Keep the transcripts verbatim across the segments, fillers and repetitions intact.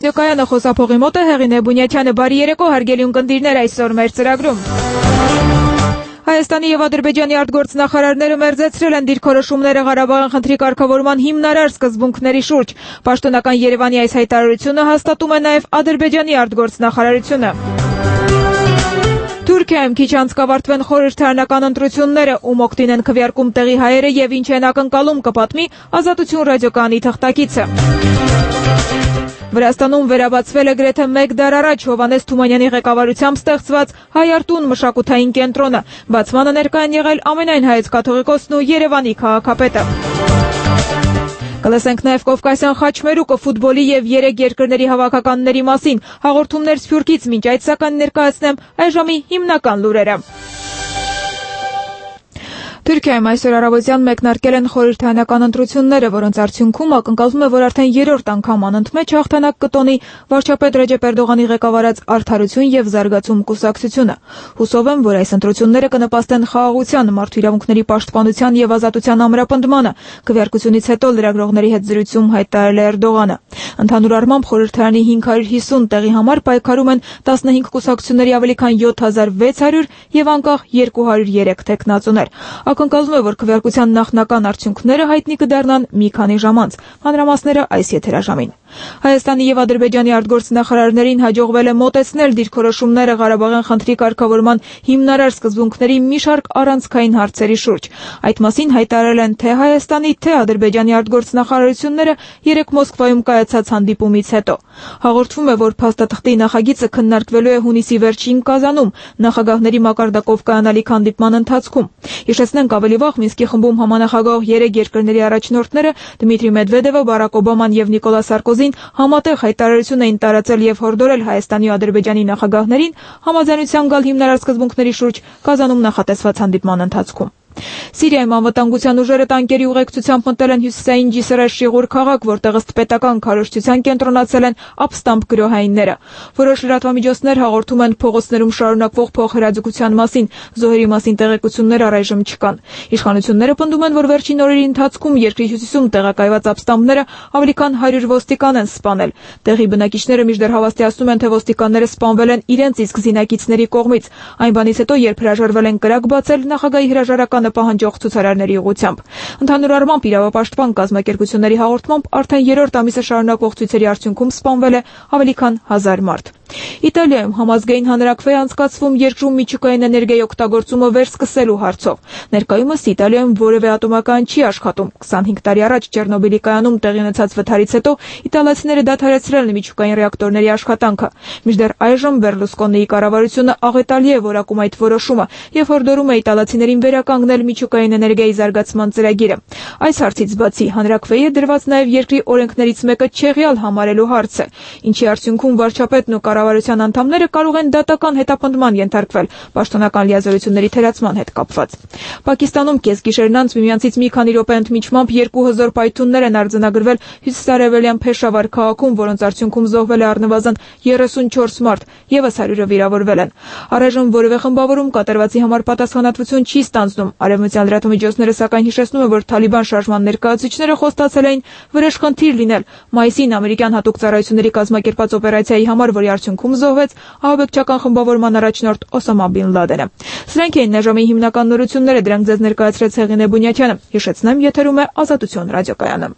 ռադիոկայանը խոսափողի մոտ է Հեղինե Բունյաթյանը, բարի երեկո հարգելի ունկնդիրներ, այսօր մեր ծրագրում։ Հայաստանի եւ Ադրբեջանի արտգործնախարարները մերձեցրել են դիրքորոշումները Ղարաբաղի խնդրի կարգավորման հիմնարար սկզբունքների շուրջ։ Պաշտոնական Երևանի այս հայտարարությունը հաստատում է նաեւ Ադրբեջանի արտգործնախարարությունը։ Թուրքիայում քիչ անց կավարտվեն խորհրդարանական ընտրությունները, ում օգտին են քվեարկում տեղի հայերը եւ ինչ են ակնկալում կպատմի Ազատություն ռադիոկայանի թղթակիցը։ Վրաստանում վերաբացվել է գրեթե մեկ դար առաջ Հովհաննես Թումանյանի ղեկավարությամբ ստեղծված Հայարտուն մշակութային կենտրոնը։ Բացմանը ներկա են եղել ամենայն հայոց կաթողիկոսն ու Երևանի քաղաքապետը։ Կլսենք նաև Կովկասյան խաչմերուկը ֆուտբոլի եւ երեք երկրների հավաքականների մասին։ Հաղորդումներ Սփյուռքից, մինչ այդ սակայն ներկայացնեմ այժմի հիմնական լուրերը։ Թուրքիայում այսօր առավոտյան մեկնարկել են խորհրդարանական ընտրությունները, որոնց արդյունքում ակնկալվում է, որ արդեն երրորդ անգամ անընդմեջ հաղթանակ կտոնի վարչապետ Ռեջեփ Էրդողանի ղեկավարած Արդարություն եւ Զարգացում կուսակցությունը։ Հուսով եմ, որ այս ընտրությունները կնպաստեն խաղաղության, մարդու իրավունքների պաշտպանության եւ ազատության ամրապնդմանը։ Քվեարկությունից հետո լրագրողների հետ զրույցում հայտարարել է Էրդողանը։ Ընդհանուր առմամբ խորհրդարանի հինգ հարյուր հիսուն տեղի համար պայքարում են տասնհինգ կուսակցությունների ավելի քան յոթ հազար վեց հարյուր եւ անկախ երկու հարյուր երեք թեկնածուներ։ Ակնկալվում է, որ քվեարկության նախնական արդյունքները հայտնի կդառնան մի քանի ժամ անց։ Մանրամասները այս եթերաժամին։ Հայաստանի եւ Ադրբեջանի արտգործնախարարներին հաջողվել է մոտեցնել դիրքորոշումները Ղարաբաղյան խնդրի կարգավորման հիմնարար սկզբունքների մի շարք առանցքային հարցերի շուրջ։ Այդ մասին հայտարարել են թե Հայաստանի, թե Ադրբեջանի արտգործնախարարությունները երեկ Մոսկվայում կայացած հանդիպումից հետո։ Հաղորդվում է, որ փաստաթղթի նախագիծը քննարկվելու է հունիսի վերջին Կազանում նախագահների մակարդակով կայանալիք հանդիպման ընթացքում։ Հիշեցնենք, ավելի վաղ Մինսկի խմբում համանախագահող երեք երկրների առաջնորդները Դմիտրի Մեդվեդևը, Բարակ Օբաման եւ Նիկոլա Սարկոզին համատեղ հայտարարություն էին տարածել եւ հորդորել Հայաստանի ու Ադրբեջանի նախագահներին համաձայնության գալ հիմնարար սկզբունքների շուրջ Կազանում նախատեսված հանդիպման ընթացքում։ Սիրիայում անվտանգության ուժերը տանկերի ուղեկցությամբ մտել են հյուսիսային Ջիսրե Շիղուր քաղաք, որտեղ ըստ պետական քարոզչության կենտրոնացել են ապստամբ գրոհայինները։ Որոշ լրատվամիջոցներ հաղորդում են փողոցներում շարունակվող փոխհրաձգության մասին, զոհերի մասին տեղեկություններ առայժմ չկան։ Իշխանությունները պնդում են, որ վերջին օրերի ընթացքում երկրի հյուսիսում տեղակայված ապստամբները ավելի քան հարյուր ոստիկան են սպանել։ Տեղի բնակիչները մինչդեռ հավաստիացնում են, թե ոստիկանները սպանվել են իրենց իսկ զինակիցների կողմից։ Այն բանից հետո, երբ հրաժարվել են կրակ բացել նախագահի հրաժարական պահանջող ցուցարարների ուղղությամբ։ Ընդհանուր առմամբ իրավապաշտպան կազմակերպությունների հաղորդմամբ արդեն երրորդ ամիսը շարունակվող ցույցերի արդյունքում սպանվել է ավելի քան հազար մարդ։ Իտալիայում համազգային հանրաքվե անցկացվում երկրում միջուկային էներգիայի օգտագործումը վերսկսելու հարցով։ Ներկայումս Իտալիայում որևէ ատոմական չի աշխատում։ քսանհինգ տարի առաջ Չեռնոբիլի կայանում տեղի ունեցած վթարից հետո իտալացիները դադարեցրել են միջուկային ռեակտորների աշխատանքը։ Մինչդեռ այժմ Բերլուսկոնիի կառավարությունը աղետալի է որակում այդ որոշումը եւ հորդորում է իտալացիներին վերականգնել միջուկային էներգիայի զարգացման ծրագիրը։ Այս հարցից բացի հանրաքվեի է դրված նաև երկրի օրենքներից մեկը չեղյալ համարելու հարցը, ինչի արդյունքում վարչապետն ու կառավարության անդամները կարող են դատական հետապնդման ենթարկվել պաշտոնական լիազորությունների թերացման հետ կապված։ Պակիստանում կեսգիշերն անց միմյանցից մի քանի րոպե ընդմիջմամբ երկու հզոր պայթյուններ են արձանագրվել հյուսիսարևելյան Փեշավար քաղաքում, որոնց արդյունքում զոհվել է առնվազն երեսունչորս մարդ, եւս հարյուրը վիրավորվել են։ Առայժմ որևէ խմբավորում կատարվածի համար պատասխանատվություն չի ստանձնում։ Արևմտյան լրատվամիջոցները սակայն հիշեցնում են, որ Թալիբան շարժման ներկայացուցիչները խոստացել էին վրեժխնդիր լինել մայիսին ամերիկյան հատուկ ծառայությունների կազմակերպած օպերացիայի համար, որի արդյունքում զոհվեց ահաբեկչական խմբավորման առաջնորդ Օսամա Բին Լադենը։ Սրանք էին այժմի հիմնական նորությունները, դրանք ձեզ ներկայացրեց Հեղինե Բունյաթյանը։ Հիշեցնեմ, եթերում է Ազատություն ռադիոկայանը։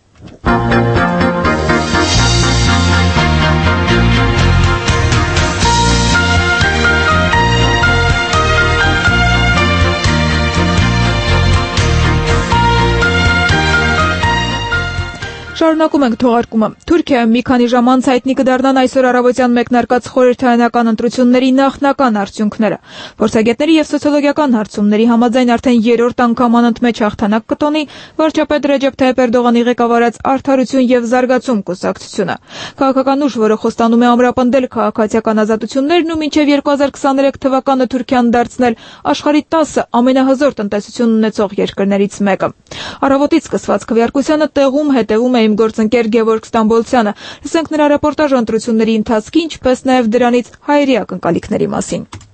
Շարունակում ենք թողարկումը։ Թուրքիայում մի քանի ժամ անց հայտնի կդառնան այսօր առավոտյան մեկնարկած խորհրդարանական ընտրությունների նախնական արդյունքները։ Փորձագետների եւ սոցիոլոգիական հարցումների համաձայն արդեն երրորդ անգամ անընդմեջ հաղթանակ կտոնի վարչապետ Ռեջեփ Թայիփ Էրդողանի ղեկավարած Արդարություն եւ Զարգացում կուսակցությունը։ Քաղաքական ուժ, որը խոստանում է ամրապնդել քաղաքացիական ազատություններն ու մինչեւ երկու հազար քսաներեք թվականը Թուրքիան դարձնել աշխարհի տասը ամենահզոր տնտեսություն ունեցող երկրներից մեկը։ Առավոտից սկսված քվեարկությանը տեղում հետևում է իմ գործընկեր Գևորգ Ստամբոլցյանը։ Լսենք նրա ռեպորտաժը ընտրությունների ընթացքի, ինչպես նաև դրանից հայերի ակնկալիքների մասին։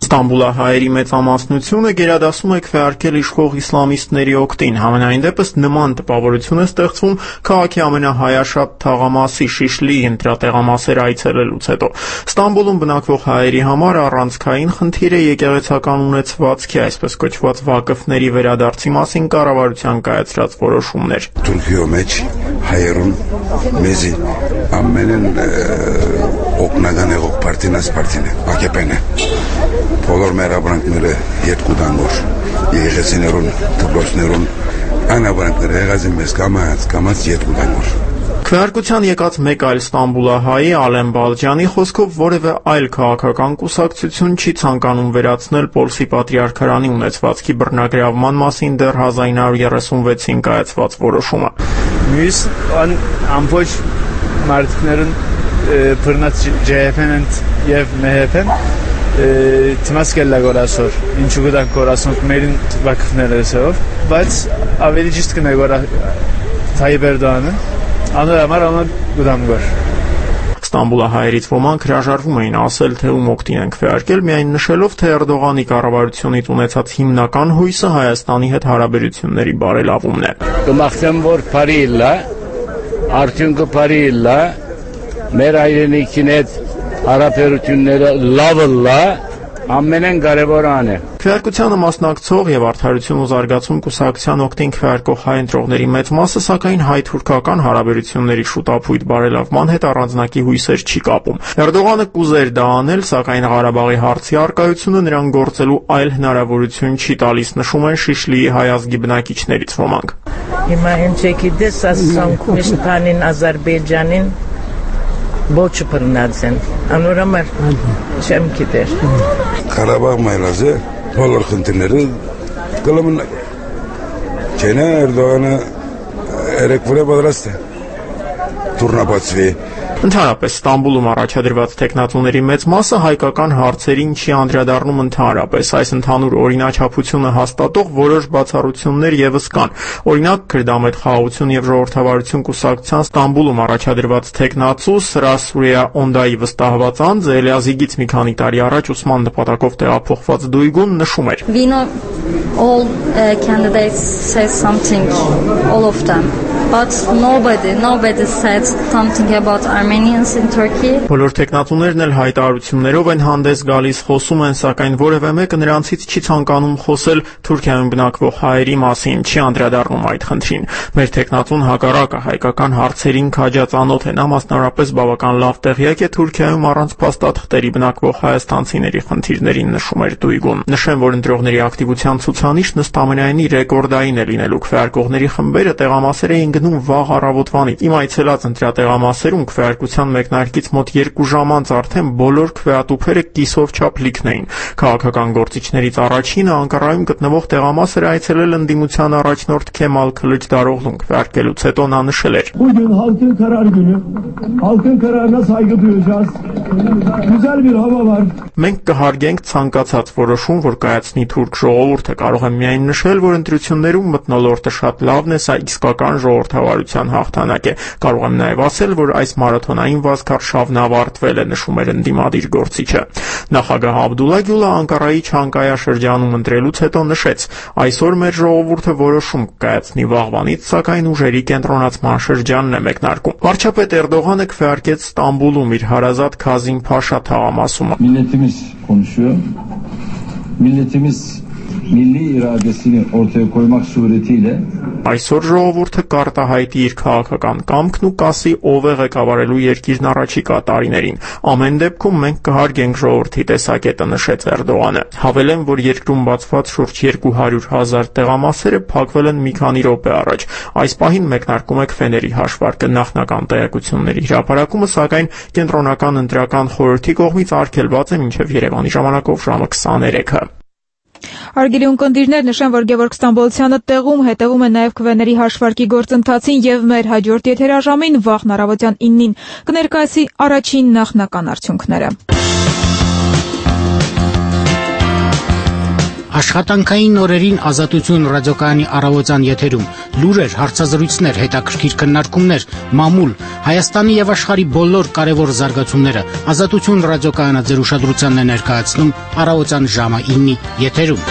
Ստամբուլահայերի մեծամասնությունը գերադասում է քվեարկել իշխող իսլամիստների օգտին, համենայն դեպս նման տպավորություն է ստեղծվում քաղաքի ամենահայաշատ թաղամասի Շիշլիի ընտրատեղամասեր այցելելուց հետո։ Ստամբուլում բնակվող հայերի համար առանցքային խնդիր է եկեղեցական ունեցվածքի, այսպես կոչված վակֆների վերադարձի մասին կառավարության կայացրած որոշումներ։ Թուրքիո մեջ հայերուն մեզի ամենեն օգնական եղող պարտին այս պարտին է, ԱԿՊ-ն է։ Բոլոր մեր ապրանքները երկու դանգոր, եկեղեցիներուն, դպրոցներուն, այն ապրանքները եղած են մեզ կամած, կամած երկու դանգոր։ Քվեարկության եկած մեկ այլ Ստամբուլահայի Ալեն Բալջյանի խոսքով որևէ այլ քաղաքական կուսակցություն չի ցանկանում վերացնել Պոլսի պատրիարքարանի ունեցվածքի բռնագրավման մասին դեռ հազար ինը հարյուր երեսունվեցին կայացված որոշումը։ Մյուս ամբողջ մարդիկներուն բռնած ջեհեփեն եւ մեհեփեն Թիմասկելլա գորասոր, ինչու գտանք գորասոնք մերին վակֆները սով, բայց ավելի ճիշտ կնե գորա Թայիպ Էրդողանը, անոր համար անոր գտամ գոր։ Ստամբուլահայերից ոմանք հրաժարվում էին ասել, թե ում օգտին են քվեարկել, միայն նշելով, թե Էրդողանի կառավարությունից ունեցած հիմնական հույսը Հայաստանի հետ հարաբերությունների բարելավումն է։ Կմաղթեմ, որ բարի իլա, արդյունքը բարի իլա, մեր հայրենիքին հետ հարաբերությունները լավը լա, ամենեն կարևորն է։ Քվեարկությանը մասնակցող եւ Արդարություն ու զարգացում կուսակցության օգտին քվեարկող հայ ընտրողների մեծ մասը սակայն հայ-թուրքական հարաբերությունների շուտապույտ բարելավման հետ առանձնակի հույսեր չի կապում։ Էրդողանը կուզեր դա անել, սակայն Ղարաբաղի հարցի առկայությունը նրան գործելու այլ հնարավորություն չի տալիս, նշում են Շիշլիի հայ ազգի բնակիչներից ոմանք։ Հիմա հենց եկիդես ասում Քուրդիստանին, Ադրբեջանին Ոչ բռնածեն, անորամար չեմ գիտեր։ Ղարաբաղ մայլազը բոլոր խնդիրները կլամն չենա Էրդողանը երեկվորը պատրաստ է տուրնապացվի։ Ընդհանրապես Ստամբուլում առաջադրված տեխնատուների մեծ մասը հայկական հարցերին չի անդրադառնում ընդհանրապես, այս ընդհանուր օրինաչափությունը հաստատող որոշ բացառություններ եւս կան։ Օրինակ Քրդամետ խաղաղություն եւ ժողովրդավարություն կուսակցության Ստամբուլում առաջադրված տեխնացու Սրասուրիա Օնդայի վստահված անձը Էլիազիգից մի քանի տարի առաջ ուսման նպատակով տեղափոխված Դույգուն նշում էր. We know all uh, candidates say something, all of them. But nobody, nobody said something about Armenians in Turkey. Բոլոր տեխնատուներն էլ հայտարարություններով են հանդես գալիս, խոսում են, սակայն որևէ մեկը նրանցից չի ցանկանում խոսել Թուրքիայում բնակվող հայերի մասին, չի անդրադառնում այդ խնդրին։ Մեր տեխնատուն հակառակը հայկական հարցերին քաջածանոթ է, նա մասնավորապես բավական լավ տեղյակ է Թուրքիայում առանց փաստաթղթերի բնակվող հայաստանցիների խնդիրներին, նշում էր Դույգուն։ Նշեմ, որ ընտրողների ակտիվության ցուցանիշն ըստ ամենայնի ռեկորդային է լինելու, քվեարկողների խմբերը տեղամասեր էին գնում վաղ առավոտվանից։ Իմ այցելած ընտրատեղամասերում քվեարկության մեկնարկից մոտ երկու ժամ անց արդեն բոլոր քվեատուփերը կիսով չափ լիքն էին։ Քաղաքական գործիչներից առաջինը Անկարայում գտնվող տեղամասը այցելել ընդդիմության առաջնորդ Քեմալ Քլիչդարօղլուն քվեարկելուց հետո նա նշել էր. Bugün halkın karar günü. Halkın kararına saygı duyacağız. Güzel bir hava var. Մենք կհարգենք ցանկացած որոշում, որ կայացնի թուրք ժողովուրդը, կարող եմ միայն նշել, որ ընտրություններում մթնոլորտը շատ լավն է, սա իսկական ժողովրդավարության հաղթանակ է։ Կարող եմ նաև ասել, որ այս մարաթոնային վազքարշավն ավարտվել է, նշում էր ընդդիմադիր գործիչը։ Նախագահ Աբդուլլա Գյուլը Անկարայի Չանկայա շրջանում ընտրելուց հետո նշեց. այսօր մեր ժողովուրդը որոշում կկայացնի վաղվանից, սակայն ուժերի կենտրոնացման շրջանն է մեկնարկում։ Վարչապետ Էրդողանը քվեարկեց Ստամբուլում իր հարազատ Քազիմ Փաշա թաղամասում։ Milletimiz konuşuyor. Milletimiz milli iradesini ortaya koymak suretiyle Այսօր ժողովուրդը կարտահայտի իր քաղաքական կամքն ու կասի ով է ղեկավարելու երկիրն առաջիկա տարիներին։ Ամեն դեպքում մենք կհարգենք ժողովրդի տեսակետը, նշեց Էրդողանը։ Հավելեմ, որ երկրում բացված շուրջ երկու հարյուր հազար տեղամասերը փակվել են մի քանի րոպե առաջ։ Այս պահին մեկնարկում է քվեների հաշվարկը, նախնական տեղեկությունների հրապարակումը, սակայն կենտրոնական ընտրական խորհրդի կողմից արգելված է մինչև Երևանի ժամանակով ժամը քսաներեքը։ Հարգելի ունկնդիրներ, նշեմ, որ Գևորգ Ստամբոլցյանը տեղում հետևում է նաև քվեների հաշվարկի գործընթացին եւ մեր հաջորդ եթերաժամին վաղն առավոտյան իննին կներկայացի առաջին նախնական արդյունքները։ Աշխատանքային օրերին Ազատություն ռադիոկայանի առավոտյան եթերում լուրեր, հարցազրույցներ, հետաքրքիր քննարկումներ, մամուլ, Հայաստանի եւ աշխարհի բոլոր կարևոր զարգացումները Ազատություն ռադիոկայանը ձեր ուշադրությանն է ներկայացնում առավոտյան ժամը ինի եթերում։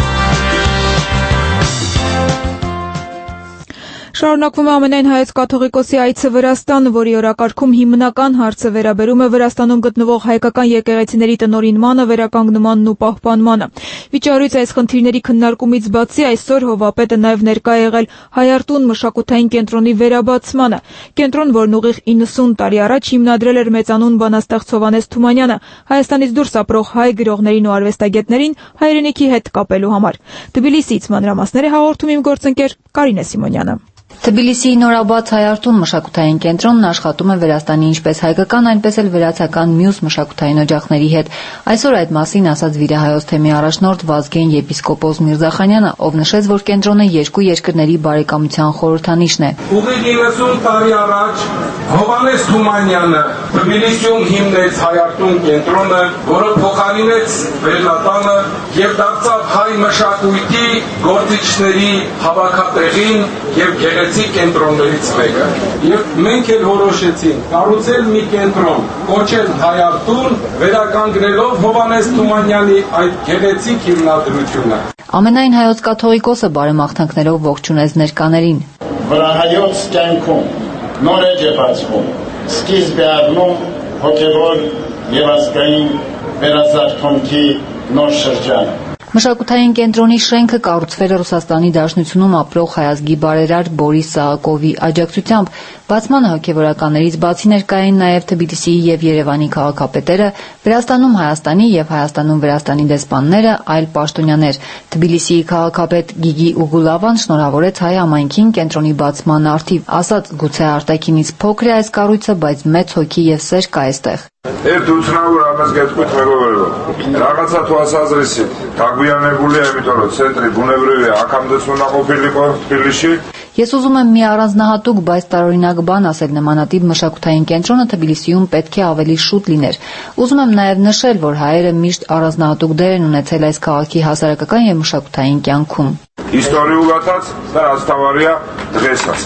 Շարունակվում է ամենայն հայոց կաթողիկոսի այցը Վրաստան, որի օրակարգում հիմնական հարցը վերաբերում է Վրաստանում գտնվող հայկական եկեղեցիների տնօրինմանը, վերականգնմանն ու պահպանմանը։ Վիճարույց այս խնդիրների քննարկումից բացի այսօր Հովվապետը նաև ներկա է եղել Հայարտուն մշակութային կենտրոնի վերաբացմանը։ Կենտրոն, որն ուղիղ իննսուն տարի առաջ հիմնադրել էր մեծանուն բանաստեղծ Հովհաննես Թումանյանը, Հայաստանից դուրս ապրող հայ գրողներին ու արվեստագետներին հայրենիքի հետ կապելու համար։ Թբիլիսիից մանրամասներ է հաղորդում իմ գործընկեր Կարինե Սիմոնյանը։ Թբիլիսիի նորաբաց Հայարտուն մշակութային կենտրոնն աշխատում է Վրաստանի ինչպես հայկական, այնպես էլ վրացական մյուս մշակութային օջախների հետ։ Այսօր այդ մասին ասաց Վիրահայոց թեմի առաջնորդ Վազգեն եպիսկոպոս Միրզախանյանը, ով նշեց, որ կենտրոնը երկու երկրների բարեկամության խորհրդանիշն է։ Ուղիղ իննսուն տարի առաջ Հովհաննես Թումանյանը Թբիլիսիում հիմնեց Հայարտուն կենտրոնը, որը փոխարինեց Վերլատանը եւ դարձավ հայ մշակույթի գործիչների հավաքատեղին եւ գեղեցիկ կենտրոններից մեկը։ Եվ մենք էլ որոշեցինք կառուցել մի կենտրոն, կոչել Հայարտուն, վերականգնելով Հովհաննես Թումանյանի այդ գեղեցիկ հիմնադրությունը։ Ամենայն հայոց կաթողիկոսը բարեմաղթանքներով ողջունեց ներկաներին։ Վրահայոց կյանքում նոր էջ է բացվում, սկիզբ է առնում հոգևոր եւ ազգային վերազարթոնքի նոր շրջանը։ Մշակութային կենտրոնի շենքը կառուցվել է Ռուսաստանի Դաշնությունում ապրող հայազգի բարերար Բորիս Սահակովի աջակցությամբ։ Բացմանը հոգևորականներից բացի ներկա էին նաև Թբիլիսիի եւ Երևանի քաղաքապետերը, Վրաստանում Հայաստանի եւ Հայաստանում Վրաստանի դեսպանները, այլ պաշտոնյաներ։ Թբիլիսիի քաղաքապետ Գիգի Ուգուլավան շնորհավորեց հայ համայնքին կենտրոնի բացման արդիվ, ասաց՝ գուցե արտաքինից փոքր է այս կառույցը, բայց մեծ հոգի եւ сեր կա այստեղ։ Это уцнаур амазгеткут меговерло. Რაღაცა თვალსაზრისით გაგვიანებული ამიტომ რომ ცენტრი ბუნებრივი აქამდეც უნდა ყოფილიყო თბილისში. Ես ուզում եմ մի առանձնահատուկ, բայց տարօրինակ բան ասել նմանատիպ մշակութային կենտրոնը Թբիլիսիում պետք է ավելի շուտ լիներ։ Ուզում եմ նաև նշել, որ հայերը միշտ առանձնահատուկ դեր են ունեցել այս քաղաքի հասարակական եւ մշակութային կյանքում։ Իսტორიულადაც და աստավարია დღესაც։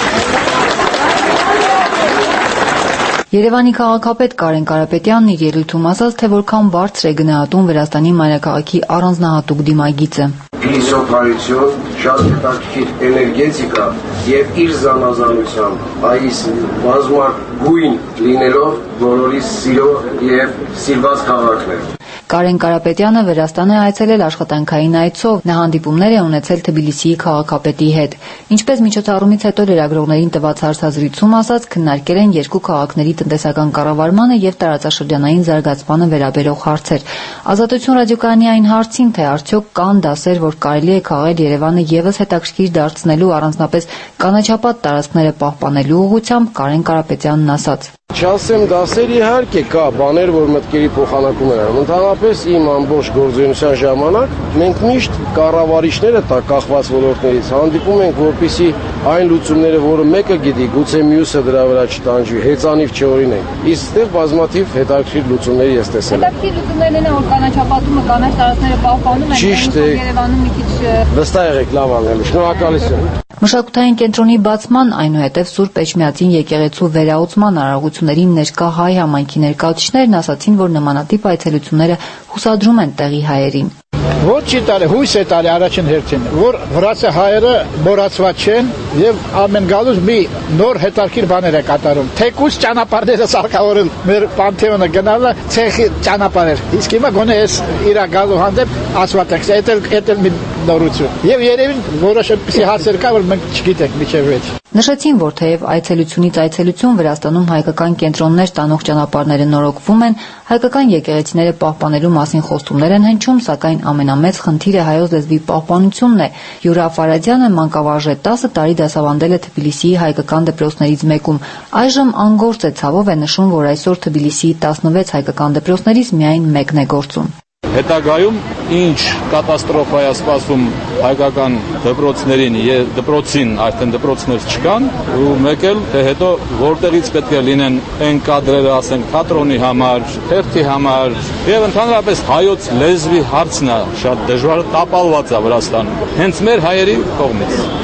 Երևանի քաղաքապետ Կարեն Կարապետյանն իր ելույթում ասաց, թե որքան բարձր է գնահատում Վրաստանի մայրաքաղաքի առանձնահատուկ դիմագիծը։ Փիլիսոփայություն, շատ հետաքրքիր էներգետիկա եւ իր զանազանությամբ այս բազմագույն լինելով բոլորի սիրո եւ սիրված քաղաքն է։ Կարեն Կարապետյանը Վրաստան է այցելել աշխատանքային այցով, նա հանդիպումներ է ունեցել Թբիլիսիի քաղաքապետի հետ։ Ինչպես միջոցառումից հետո լրագրողներին տված հարցազրույցում ասաց, քննարկել են երկու քաղաքների տնտեսական կառավարմանը եւ տարածաշրջանային զարգացմանը վերաբերող հարցեր։ Ազատություն ռադիոկայանի այն հարցին, թե արդյոք կան դասեր, որ կարելի է քաղել Երևանը եւս հետաքրքիր դարձնելու, առանձնապես կանաչապատ տարածքները պահպանելու ուղղությամբ, Կարեն Կարապետյանն ասաց. Չասեմ դասեր իհարկե կա, բաներ, որ մտքերի փոխանակում են անում։ Ընդհանրապես իմ ամբողջ գործունեության ժամանակ մենք միշտ կառավարիչները տա կախված ոլորտներից հանդիպում ենք, որպեսզի այն լուծումները, որը մեկը գիտի, գուցե մյուսը դրա վրա չտանջվի, հեծանիվ չօրինենք։ Իսկ այստեղ բազմաթիվ հետաքրքիր լուծումներ ես տեսել եմ։ Հետաքրքիր լուծումներն են, որ կանաչապատումը, կանաչ տարածքները պահպանում են, Երևանում մի քիչ վստահ եղեք, լավ անելու։ Շնորհակալություն։ Մշակութային կենտրոնի բացման, այնուհետև Սուրբ Էջմիածին եկեղեցու վերահսկման արարողություններին ներկա հայ համայնքի ներկայացուցիչներն ասացին, որ նմանատիպ այցելությունները հուսադրում են տեղի հայերին։ Ոչ չի տարի, հույս է տարի առաջին հերթին, որ վրացի հայերը մոռացված չեն եւ ամեն գալուց մի նոր հետաքրքիր բաներ է կատարում։ Թեկուզ ճանապարհները սարքավորել մեր պանթեոնը գնալը ցեխի ճանապարհեր։ Իսկ հիմա գոնե էս իրա գալու հանդեպ ասված է, դա էլ մի նորություն։ Եւ երևի որոշ այդպիսի հարցեր կա, որ մենք չգիտենք միջև վեճ։ Նշեցին, որ թեև այցելությունից այցելություն Վրաստանում հայկական կենտրոններ տանող ճանապարհները նորոգվում են, հայկական եկեղեցիները պահպանելու մասին խոստումներ են հնչում, սակայն ամենամեծ խնդիրը հայոց լեզվի պահպանությունն է։ Յուրա Ֆարադյանը մանկավարժ է, տասը տարի դասավանդել է Թբիլիսիի հայկական դպրոցներից մեկում։ Այժմ անգործ է, ցավով է նշում, որ այսօր Թբիլիսիի տասնվեց հայկական դպրոցներից միայն մեկն է գործում։ Հետագայում ինչ կատաստրոֆա է սպասում հայկական դպրոցներին եւ դպրոցին, արդեն դպրոցներ չկան, ու մեկ էլ թե հետո որտեղից պետք է լինեն այն կադրերը, ասենք, թատրոնի համար, թերթի համար, եւ ընդհանրապես հայոց լեզվի հարցն է շատ դժվար տապալված է Վրաստանում, հենց մեր հայերի կողմից։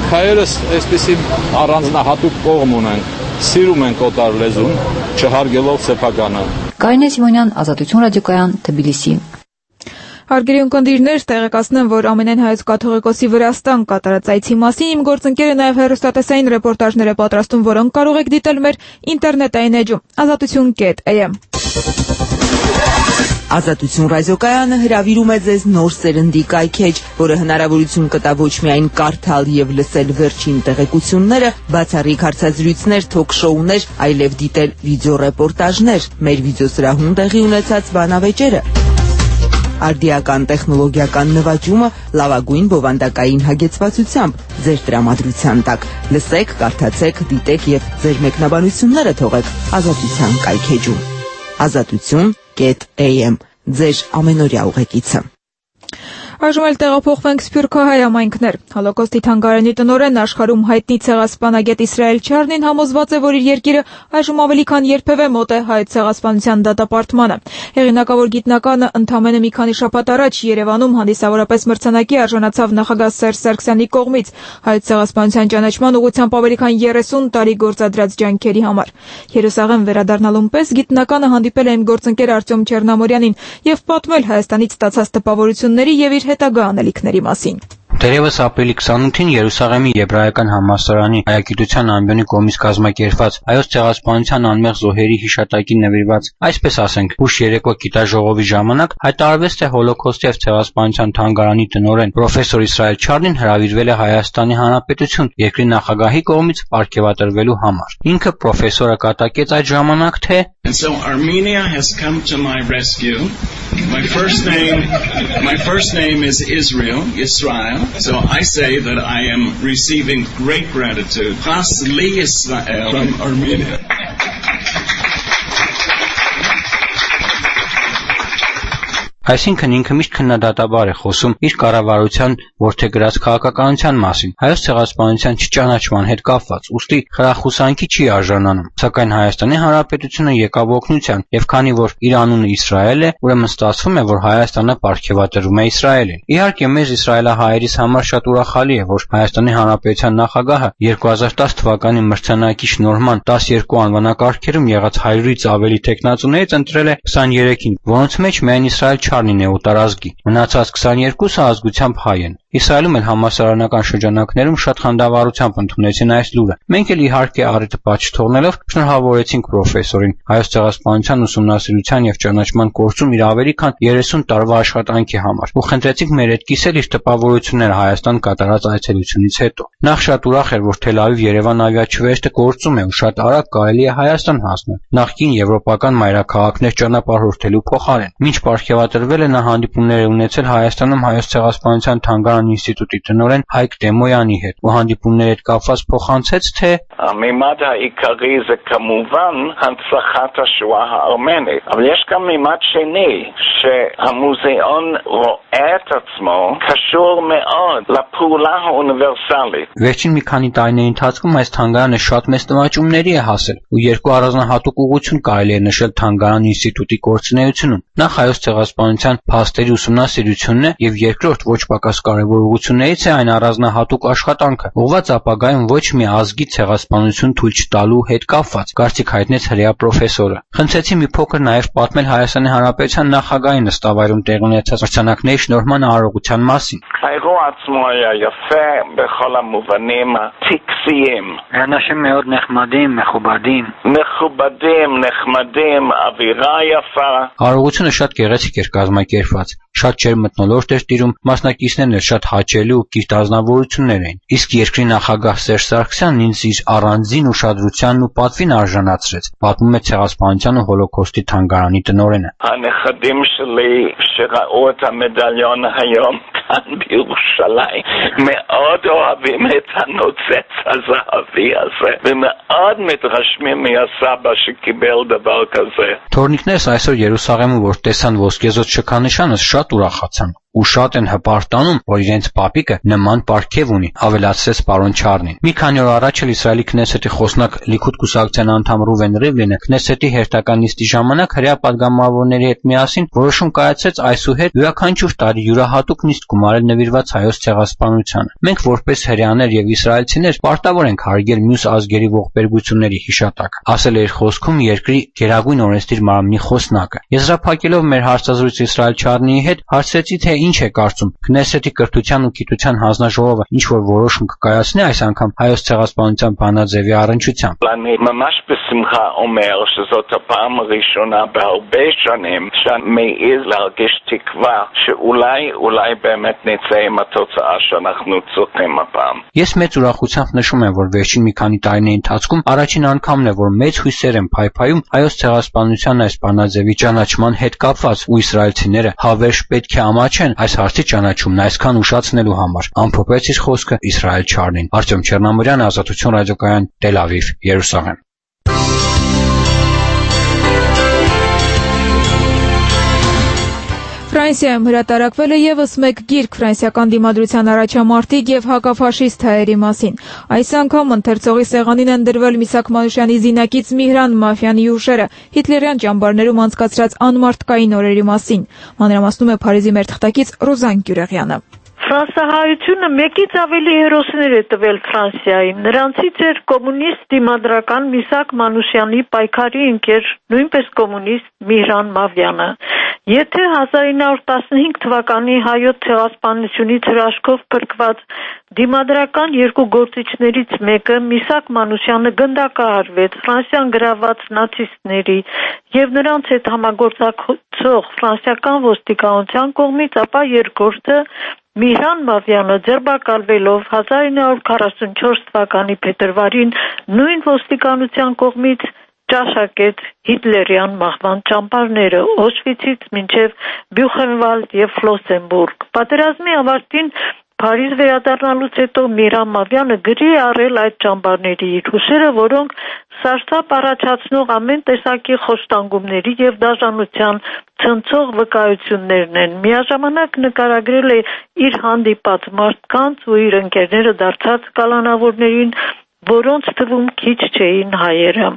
հայերս այսպեսի առանձնահատուկ կողմ ունեն, սիրում են կոտար լեզուն, չհարգելով սեփականը։ Կարինե Սիմոնյան, Ազատություն ռադիոկայան, Թբիլիսի։ Հարգելի ունկնդիրներ, տեղեկացնեմ, որ ամենայն հայոց կաթողիկոսի Վրաստան կատարած այցի մասին իմ գործընկերը նաև հեռուստատեսային ռեպորտաժներ է պատրաստում, որոնք կարող եք դիտել մեր ինտերնետային էջում ազատություն կետ էյ էմ։ Ազատություն ռադիոկայանը հրավիրում է ձեզ նոր սերնդի կայքեջ, որը հնարավորություն կտա ոչ միայն կարդալ եւ լսել վերջին տեղեկությունները, բացառիկ հարցազրույցներ, թոք-շոուներ, այլև դիտել վիդեոռեպորտաժներ, մեր վիդեոսրահում տեղի ունեցած բանավեճերը, արդիական տեխնոլոգիական նվաճումը լավագույն բովանդակային հագեցվածությամբ ձեր տրամադրության տակ։ Լսեք, կարդացեք, դիտեք եւ ձեր մեկնաբանությունները թողեք Ազատության կայքեջում։ Ազատություն կետ էյ էմ, ձեր ամենօրյա ուղեկիցը։ Այժմ էլ տեղափոխվենք Սփյուռքահայ համայնքներ։ Հոլոկոստի թանգարանի տնօրեն աշխարհում հայտնի ցեղասպանագետ Իսրայել Չարնին համոզված է, որ իր երկիրը այժմ ավելի քան երբևէ մոտ է հայոց ցեղասպանության դատապարտմանը։ Հեղինակավոր գիտնականը ընդամենը մի քանի շաբաթ առաջ Երևանում հանդիսավորապես մրցանակի արժանացավ նախագահ Սերժ Սարգսյանի կողմից հայոց ցեղասպանության ճանաչման ուղղությամբ ավելի քան երեսուն տարի գործադրած ջանքերի համար։ Երուսաղեմ վերադառնալուն պես գիտնականը հանդիպել է իմ գործընկեր Արտյոմ Չեռնամորյանին եւ պատմել Հայաստանից ստացած տպավորությունների եւ իր հետագա անելիքների մասին։ Դերևս ապրիլի քսանութին Երուսաղեմի Եբրայական համալսարանի հայագիտության ամբիոնի կողմից կազմակերպված հայոց ցեղասպանության անմեղ զոհերի հիշատակին նվիրված, այսպես ասենք, ուշ երեկո գիտաժողովի ժամանակ հայտարարվեց, թե Հոլոկոստի եւ ցեղասպանության թանգարանի տնօրեն պրոֆեսոր Իսրայել Չարնին հրավիրվել է Հայաստանի Հանրապետություն երկրի նախագահի կողմից պարգևատրվելու համար։ Ինքը պրոֆեսորը կատակեց այդ ժամանակ, թե And so Armenia has come to my rescue. My first name, my first name is Israel, Yisrael. So I say that I am receiving great gratitude. Chas li Yisrael from Armenia. Այսինքն ինքը միշտ քննադատաբար է խոսում իր կառավարության որդեգրած քաղաքականության մասին, հայոց ցեղասպանության չճանաչման հետ կապված, ուստի խրախուսանքի չի արժանանում, սակայն Հայաստանի Հանրապետությունը եկավ օգնության, եւ քանի որ իր անունը Իսրայել է, ուրեմն ստացվում է, որ Հայաստանը պարգևատրվում է Իսրայելին։ Իհարկե, մեզ իսրայելահայերիս համար շատ ուրախալի է, որ Հայաստանի Հանրապետության նախագահը երկու հազար տասը թվականի մրցանակի շնորհման տասներկու անվանակարգերում եղած հարյուրից ավելի տեխնացուներից ընտրել է քսաներեքին, որոնց մեջ միայն Իսրայել Չարնին է օտարազգի, մնացած քսաներկուսը ազգությամբ հայ են։ Իսրայելում էլ համալսարանական շրջանակներում շատ խանդավառությամբ ընդունեցին այս լուրը։ Մենք էլ իհարկե առիթը բաց չթողնելով շնորհավորեցինք պրոֆեսորին հայոց ցեղասպանության ուսումնասիրության եւ ճանաչման կորսում իր ավելի քան երեսուն տարվա աշխատանքի համար ու խնդրեցինք մեր հետ կիսել իր տպավորությունները Հայաստան կատարած այցելությունից հետո։ Նախ շատ ուրախ էր, որ Թել Ավիվ-Երևան ավիաչվերթը գործում է ու շատ արագ կարելի է Հայաստան հասնել, նախկին եվրոպական մայրաքաղաքներ ճանապարհորդելու փոխարեն։ Մինչ պարգևատրվել է, նա հանդիպումներ է ունեցել Հայաստանում հայոց ցեղասպանության թանգարան ինստիտուտի տնօրեն Հայկ Դեմոյանի հետ ու հանդիպումների հետ կապված փոխանցեց, թե הממד העיקרי זה כמובן הנצחת השואה הארמנית, אבל יש גם ממד שני שהמוזיאון רואה את עצמו קשור מאוד לפעולה האוניברסלית. Վերջին մի քանի տարիների ընթացքում այս թանգարանը շատ մեծ նվաճումների է հասել ու երկու առանձնահատուկ ուղղություն կարելի է նշել թանգարան ինստիտուտի գործունեությունում։ Նախ հայոց ցեղասպանության փաստերի ուսումնասիրությունն է եւ երկրորդ ոչ պակաս կարևոր ուղղություններից է այն առանձնահատուկ աշխատանքը, ուղղված ապագայում ոչ մի ազգի ցեղասպանություն թույլ չտալու հետ կապված, կարծիք հայտնեց հրեա պրոֆեսորը։ Խնդրեցի մի փոքր նաեւ պատմել Հայաստանի Հանրապետության նախագահի նստավայրում տեղի ունեցած մրցանակների շնորհման արարողության մասին։ האירוע עצמו היה יפה בכל המובנים הטקסיים. אנשים מאוד נחמדים, מכובדים. מכובדים, נחמדים, אווירה יפה. Արարողությունը շատ գեղեցիկ էր կազմակերպված, շատ ջերմ մթնոլորտ էր տիրում, մասնակիցներն էլ շատ հաճելի ու կիրթ ազնվորություններ էին։ Իսկ երկրի նախագահ Սերժ Սարգսյանն ինձ իր առանձին ուշադրությանն ու պատվին արժանացրեց, պատմում է ցեղասպանության ու հոլոկոստի թանգարանի տնօրենը։ הנכדים שלי שראו את המדליון היום כאן בירושלים מאוד אוהבים את הנוצץ הזהבי הזה ומאוד מתרשמים מהסבא שקיבל דבר כזה. Թորնիկներս այսօր Երուսաղեմում որ տեսան ոսկեզոծ շքանշանը շատ ուրախացան։ ու շատ են հպարտանում, որ իրենց պապիկը նման պարգև ունի, ավելացրեց պարոն Չարնին։ Մի քանի օր առաջ էլ Իսրայելի Քնեսեթի խոսնակ Լիքուդ կուսակցության անդամ Ռուվեն Ռիվլինը Քնեսեթի հերթական նիստի ժամանակ հրեա պատգամավորների հետ միասին որոշում կայացրեց այսուհետ յուրաքանչյուր տարի յուրահատուկ նիստ գումարել նվիրված հայոց ցեղասպանությանը։ Մենք որպես հրեաներ եւ իսրայելցիներ պարտավոր ենք հարգել մյուս ազգերի ողբերգությունների հիշատակը, ասել է իր խոսքում երկրի գերագույն օրենսդիր մարմնի խոսնակը։ Եզրափակելով մեր հարցազրույցը Իսրայել Չարնիի հետ, հարցրեցի, թե ինչ է կարծում Քնեսեթի կրթության ու գիտության հանձնաժողովը ինչ որ որոշում կկայացնի այս անգամ հայոց ցեղասպանության բանաձևի առնչությամբ։ אני ממש בשמחה אומר שזאת הפעם הראשונה בהרבה שנים שאני מעז להרגיש תקווה שאולי אולי באמת נצא עם התוצאה שאנחנו צריכים הפעם. Ես մեծ ուրախությամբ նշում եմ, որ վերջին մի քանի տարիների ընթացքում առաջին անգամն է, որ մեծ հույսեր են փայփայում հայոց ցեղասպանության այս բանաձևի ճանաչման հետ կապված, ու իսրայելցիները հավերժ պետք է ամաչեն այս հարցի ճանաչումն այսքան ուշացնելու համար։ Ամփոփեց իր խոսքը Իսրայել Չարնին։ Արտյոմ Չեռնամուրյան, Ազատություն ռադիոկայան, Տել Ավիվ, Երուսաղեմ։ Ֆրանսիայում հրատարակվել է ևս մեկ գիրք ֆրանսիական դիմադրության առաջամարտիկ եւ հակաֆաշիստ հայերի մասին։ Այս անգամ ընթերցողի սեղանին են դրվել Միսաք Մանուշյանի զինակից Միհրան Մաֆյանի ուժերը հիտլերյան ճամբարներում անցկացրած անմարտկային օրերի մասին։ Մանրամասնում է Փարիզի մեր թղթակից Ռոզան Գյուրեղյանը։ Ֆրանսահայությունը մեկից ավելի հերոսներ է տվել Ֆրանսիային։ Նրանցից էր կոմունիստ դիմադրական Միսաք Մանուշյանի պայքարի ընկեր, նույնպես կոմունիստ Միհրան Մավյանը։ Եթե հազար ինը հարյուր տասնհինգ թվականի հայոց ցեղասպանությունից հրաշքով փրկված դիմադրական երկու գործիչներից մեկը Միսաք Մանուշյանը գնդակահարվեց Ֆրանսիան գրաված նացիստների եւ նրանց հետ համագործակցող ֆրանսիական ոստիկանության կողմից, ապա երկրորդը Միհրան Մավյանը ձերբակալվելով հազար ինը հարյուր քառասունչորս թվականի փետրվարին նույն ոստիկանության կողմից ճաշակեց հիտլերյան մահվան ճամբարները Օշվիցից մինչև Բյուխենվալդ եւ Ֆլոսենբուրգ։ Պատերազմի ավարտին Փարիզ վերադառնալուց հետո Միհրան Մավյանը գրի է առել այդ ճամբարների իր հուշերը, որոնք սարսափ առաջացնող ամեն տեսակի խոշտանգումների եւ դաժանության ցնցող վկայություններն են։ Միաժամանակ նկարագրել է իր հանդիպած մարդկանց ու իր ընկերները դարձած կալանավորներին, որոնց թվում քիչ չէին հայերը։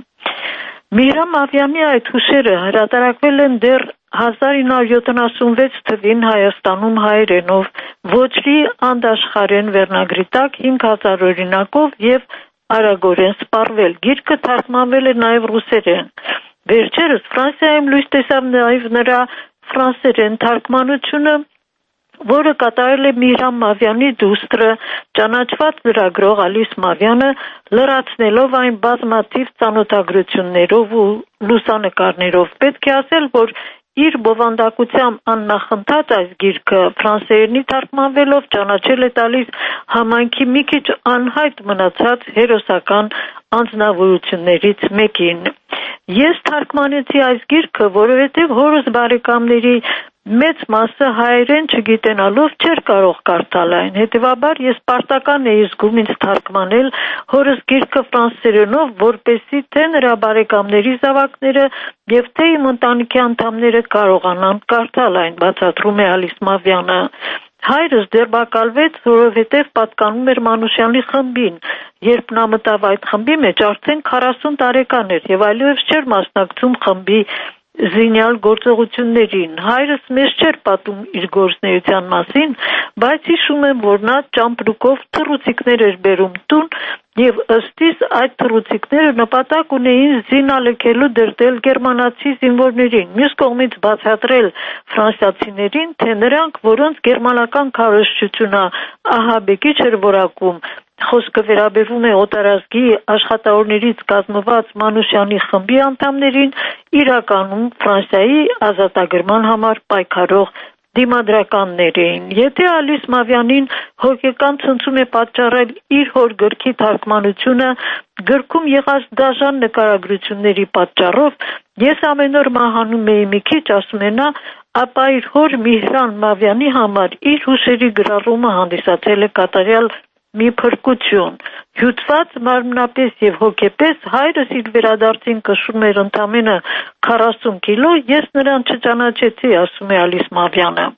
Միհրան Մավյանի այդ հուշերը հրատարակվել են դեռ հազար ինը հարյուր յոթանասունվեց թվին Հայաստանում հայերենով, ոչրի անդաշխարեն վերնագրի տակ հինգ հազար օրինակով եւ արագորեն սպառվել։ Գիրքը թարգմանվել է նաեւ ռուսերեն։ Վերջերս Ֆրանսիայում լույս տեսավ նաեւ նրա ֆրանսերեն թարգմանությունը, որը կատարել է Միհրան Մավյանի դուստրը, ճանաչված լրագրող Ալիս Մավյանը, լրացնելով այն բազմաթիվ ծանոթագրություններով ու լուսանկարներով։ Պետք է ասել, որ իր բովանդակությամբ աննախընթաց այս գիրքը ֆրանսերենի թարգմանվելով ճանաչել է տալիս համայնքի մի քիչ անհայտ մնացած հերոսական անձնավորություններից մեկին։ Ես թարգմանեցի այս գիրքը, որովհետև հորս բարեկամների մեծ մասը հայերեն չգիտենալով չէր կարող կարդալ այն։ Հետևաբար ես պարտական էի զգում ինձ թարգմանել հորս գիրքը ֆրանսերենով, որպեսզի թե նրա բարեկամների զավակները եւ թե իմ ընտանիքի անդամները կարողանան կարդալ այն, բացատրում է Ալիս Մավյանը։ Հայրս ձերբակալվեց, որովհետև պատկանում էր Մանուշյանի խմբին։ Երբ նա մտավ այդ խմբի մեջ, արդեն քառասուն տարեկան էր եւ այլևս չէր մասնակցում խմբի զինյալ գործողություններին։ Հայրս մեզ չէր պատում իր գործնեության մասին, բայց հիշում եմ, որ նա ճամպրուկով թռուցիկներ էր բերում տուն եւ ըստիս այդ թռուցիկները նպատակ ունեին զինալքելու դրդել գերմանացի զինվորներին, մյուս կողմից բացատրել ֆրանսիացիներին, թե նրանք, որոնց գերմանական քարոզչությունը ահաբեկիչ էր որակում, խոսքը վերաբերվում է օտարազգի աշխատավորներից կազմված Մանուշյանի խմբի անդամներին, իրականում Ֆրանսիայի ազատագրման համար պայքարող դիմադրականներ էին։ Եթե Ալիս Մավյանին հոգեկան ցնցում է պատճառել իր հոր գրքի թարգմանությունը գրքում եղած դաժան նկարագրությունների պատճառով, ես ամեն օր մահանում էի մի քիչ, ասում է նա, ապա իր հոր Միհրան Մավյանի համար իր հուշերի գրառումը հանդիսացել է կատարյալ մի փրկություն։ Հյուծված մարմնապես եւ հոգեպես հայրս իր վերադարձին կշում էր ընդամենը քառասուն կիլո, ես նրան չճանաչեցի, ասում է Ալիս Մավյանը։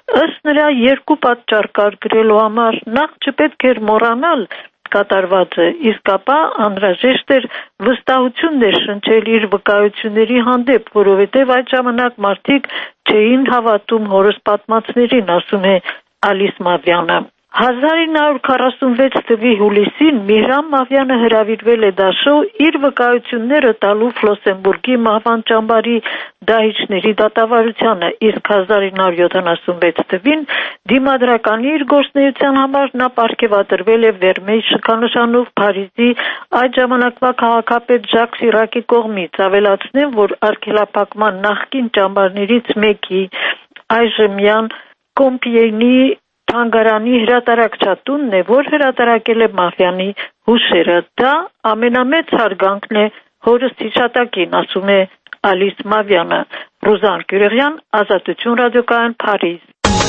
Ըստ նրա երկու պատճառ կար գրելու համար, նախ չպետք էր մոռանալ կատարված է, իսկ ապա անհրաժեշտ էր վստահություններ շնչել իր վկայությունների հանդեպ, որովհետև այդ ժամանակ մարդիկ չէին հավատում հորս պատմածներին, ասում է Ալիս Մավյանը։ հազար ինը հարյուր քառասունվեց թվականի հուլիսին Միհրան Մավյանը հրավիրվել է Դաշով իր վկայությունները տալու Ֆլոսենբուրգի մահվան ճամբարի դահիճների դատավարությանը, իսկ հազար ինը հարյուր յոթանասունվեց թվականին դիմադրականի իր գործունեության համար նա պարգևատրվել է Վերմեյ շքանշանով Փարիզի այդ ժամանակվա քաղաքապետ Ժակ Սիրակի կողմից, ավելացնեմ, որ արգելափակման նախկին ճամբարներից մեկի այժմյան Կոմպիենի թանգարանի հրատարակչատունն է, որ հրատարակել է Մավյանի հուշերը։ Դա ամենամեծ հարգանքն է հորս հիշատակին, ասում է Ալիս Մավյանը։ Ռուզան Գյուրեղյան, Ազատություն ռադիոկայան, Փարիզ։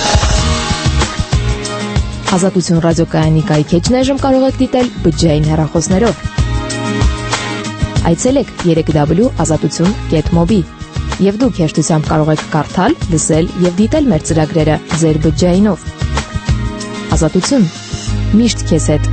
Ազատություն ռադիոկայանի կայքեջն այժմ կարող եք դիտել բջջային հեռախոսներով։ Այցելեք երեք w ազատություն կետ մոբի եւ դուք հեշտությամբ կարող եք կարդալ, լսել եւ դիտել մեր ծրագրերը ձեր բջջայինով։ Ազատություն, միշտ քեզ հետ։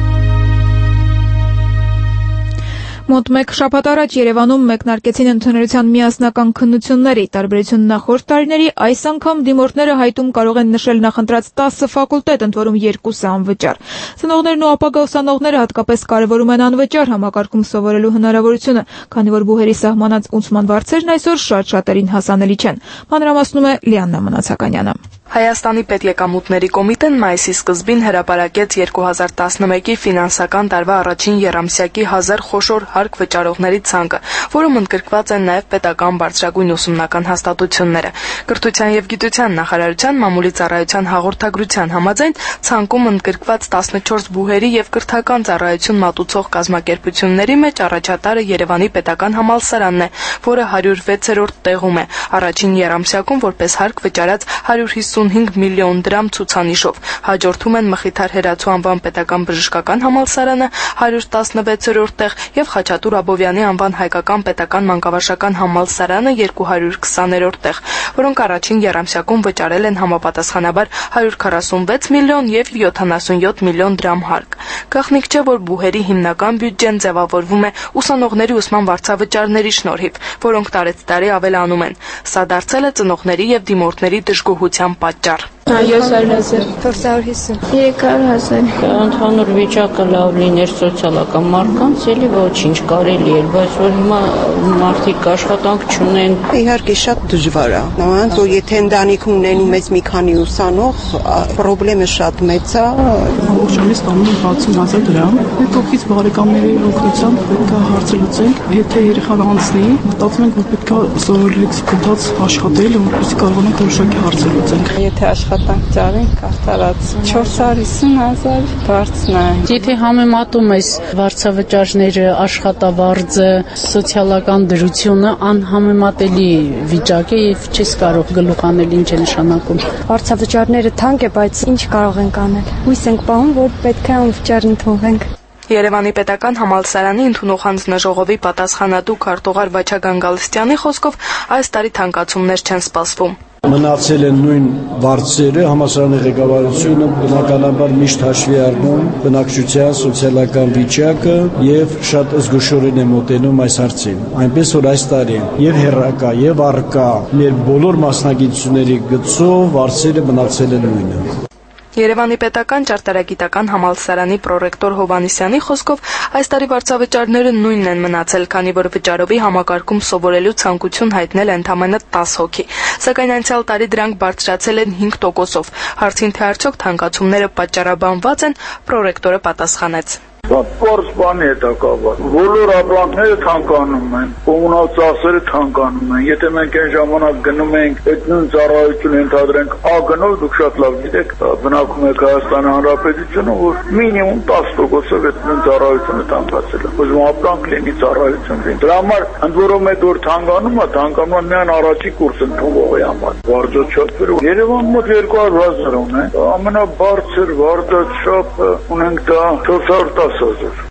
Մոտ մեկ շաբաթ առաջ Երևանում մեկնարկեցին ընդունելության միասնական քննությունների տարբերություն նախորդ տարիների, այս անգամ դիմորդները հայտում կարող են նշել նախընտրած տասը ֆակուլտետ, ընդ որում երկուսը անվճար։ Ծնողներն ու ապագա ուսանողները հատկապես կարևորում են անվճար համակարգում սովորելու հնարավորությունը, քանի որ բուհերի սահմանած ուսման վարձերն այսօր շատ շատերին հասանելի չեն։ Մանրամասնում է Լիաննա Մնացականյանը։ Հայաստանի պետեկամուտների կոմիտեն մայիսի սկզբին հրապարակեց երկու հազար տասնմեկի ֆինանսական տարվա առաջին եռամսյակի հազար խոշոր հարկ վճարողների ցանկը, որում ընդգրկված են նաև պետական բարձրագույն ուսումնական հաստատությունները։ Կրթության եւ գիտության նախարարության մամուլի ծառայության հաղորդագրության համաձայն ցանկում ընդգրկված տասնչորս բուհերի եւ կրթական ծառայություն մատուցող կազմակերպությունների մեջ առաջատարը Երևանի պետական համալսարանն է, որը հարյուր վեցերորդ տեղում է։ Առաջին եռամսյակում որպես հարկ վճարած հարյուր հիսունհինգ միլիոն դրամ ցուցանիշով։ Հաջորդում են Մխիթար Հերացու անվան պետական բժշկական համալսարանը հարյուր տասնվեցերորդ տեղ եւ Խաչատուր Աբովյանի անվան հայկական պետական մանկավարժական համալսարանը երկու հարյուր քսաներորդ տեղ, որոնք առաջին եռամսյակում վճարել են համապատասխանաբար հարյուր քառասունվեց միլիոն եւ յոթանասունյոթ միլիոն դրամ հարկ։ Գաղտնիք չէ, որ բուհերի հիմնական բյուջեն ձևավորվում է ուսանողների ուսման վարձավճարների շնորհիվ, որոնք տարեցտարի ավելանում են։ Սա դարձել է ծնողների եւ դիմորդների դժգոհության պատճառ։ յոթ հազար չորս հիսուն երեք հարյուր հազար Ընդհանուր վիճակը լավ լիներ սոցիալական մարդկանց, էլի ոչինչ կարելի էր, բայց որ հիմա մարդիկ աշխատանք չունեն։ Իհարկե շատ դժվար է, նույնիսկ որ եթե ընտանիք ունեն մեծ մի քանի ուսանող, խնդրեմը շատ մեծ է։ Ամբողջովին ստանում են վաթսուն հազար դրամ։ Այդ օգից բարեկամների օգնությամբ պետք է հարցը լուծենք, եթե երեխան անցնի, մտածում ենք, որ պետք է սովորելիքս գտած աշխատել, որպեսզի կարողանանք որոշակի հարցը լուծենք։ Եթե աշխատանք ճարենք, կարդարած չորս հարյուր հիսուն հազար բարձն է։ Եթե համեմատում ես վարձավճարները, աշխատավարձը, սոցիալական դրությունը, անհամեմատելի վիճակ է եւ չես կարող գլուխ անել ինչ է նշանակում։ Վարձավճարները թանկ է, բայց ինչ կարող ենք անել։ Հույս ենք պահում, որ պետք է անվճար ընդունենք։ Երևանի պետական համալսարանի ընդունող հանձնաժողովի պատասխանատու քարտուղար Վաչագան Գալստյանի խոսքով այս տարի թանկացումներ չեն սպասվում։ Մնացել են նույն վարձերը, համալսարանի ղեկավարությունը բնականաբար միշտ հաշվի առնում բնակչության սոցիալական վիճակը եւ շատ զգուշորեն է մոտենում այս հարցին։ Այնպես որ այս տարի եւ հերրակա եւ առկա մեր բոլոր մասնագիտությունների գծով վարձերը մնացել են նույնը։ Երևանի պետական ճարտարագիտական համալսարանի պրոռեկտոր Հովանեսյանի խոսքով այս տարի վարձավճարները նույնն են մնացել, քանի որ վճարովի համակարգում սովորելու ցանկություն հայտնել են ընդամենը տասը հոգի, սակայն անցյալ տարի դրանք բարձրացել են հինգ տոկոսով։ Հարցին թե արդյոք թանկացումները պատճառաբանված են, պրոռեկտորը պատասխանեց. Շատ պարզ բան է դա կապված։ Բոլոր ապրանքները թանկանում են, կոմունալ ծախսերը թանկանում են։ Եթե մենք այն ժամանակ գնում ենք այդ նույն ծառայությունը ընդհանրենք A գնով, դուք շատ լավ գիտեք, բնակում եք Հայաստանի Հանրապետությունում, որ մինիմում տասը տոկոսով այդ նույն ծառայությունը թանկացել է։ Ուզում ապրանք լինի, ծառայություն լինի։ Դրա համար ընդ որում այդ որ թանկանում է, թանկանում է միայն առաջի կուրսը ընդունողի համար։ Վարձաչափերը Երևան մոտ երկու հարյուր հազար ունեն։ Ամենաբարձր վարձաչափը ունենք դա չորս հարյուր տասը հազար։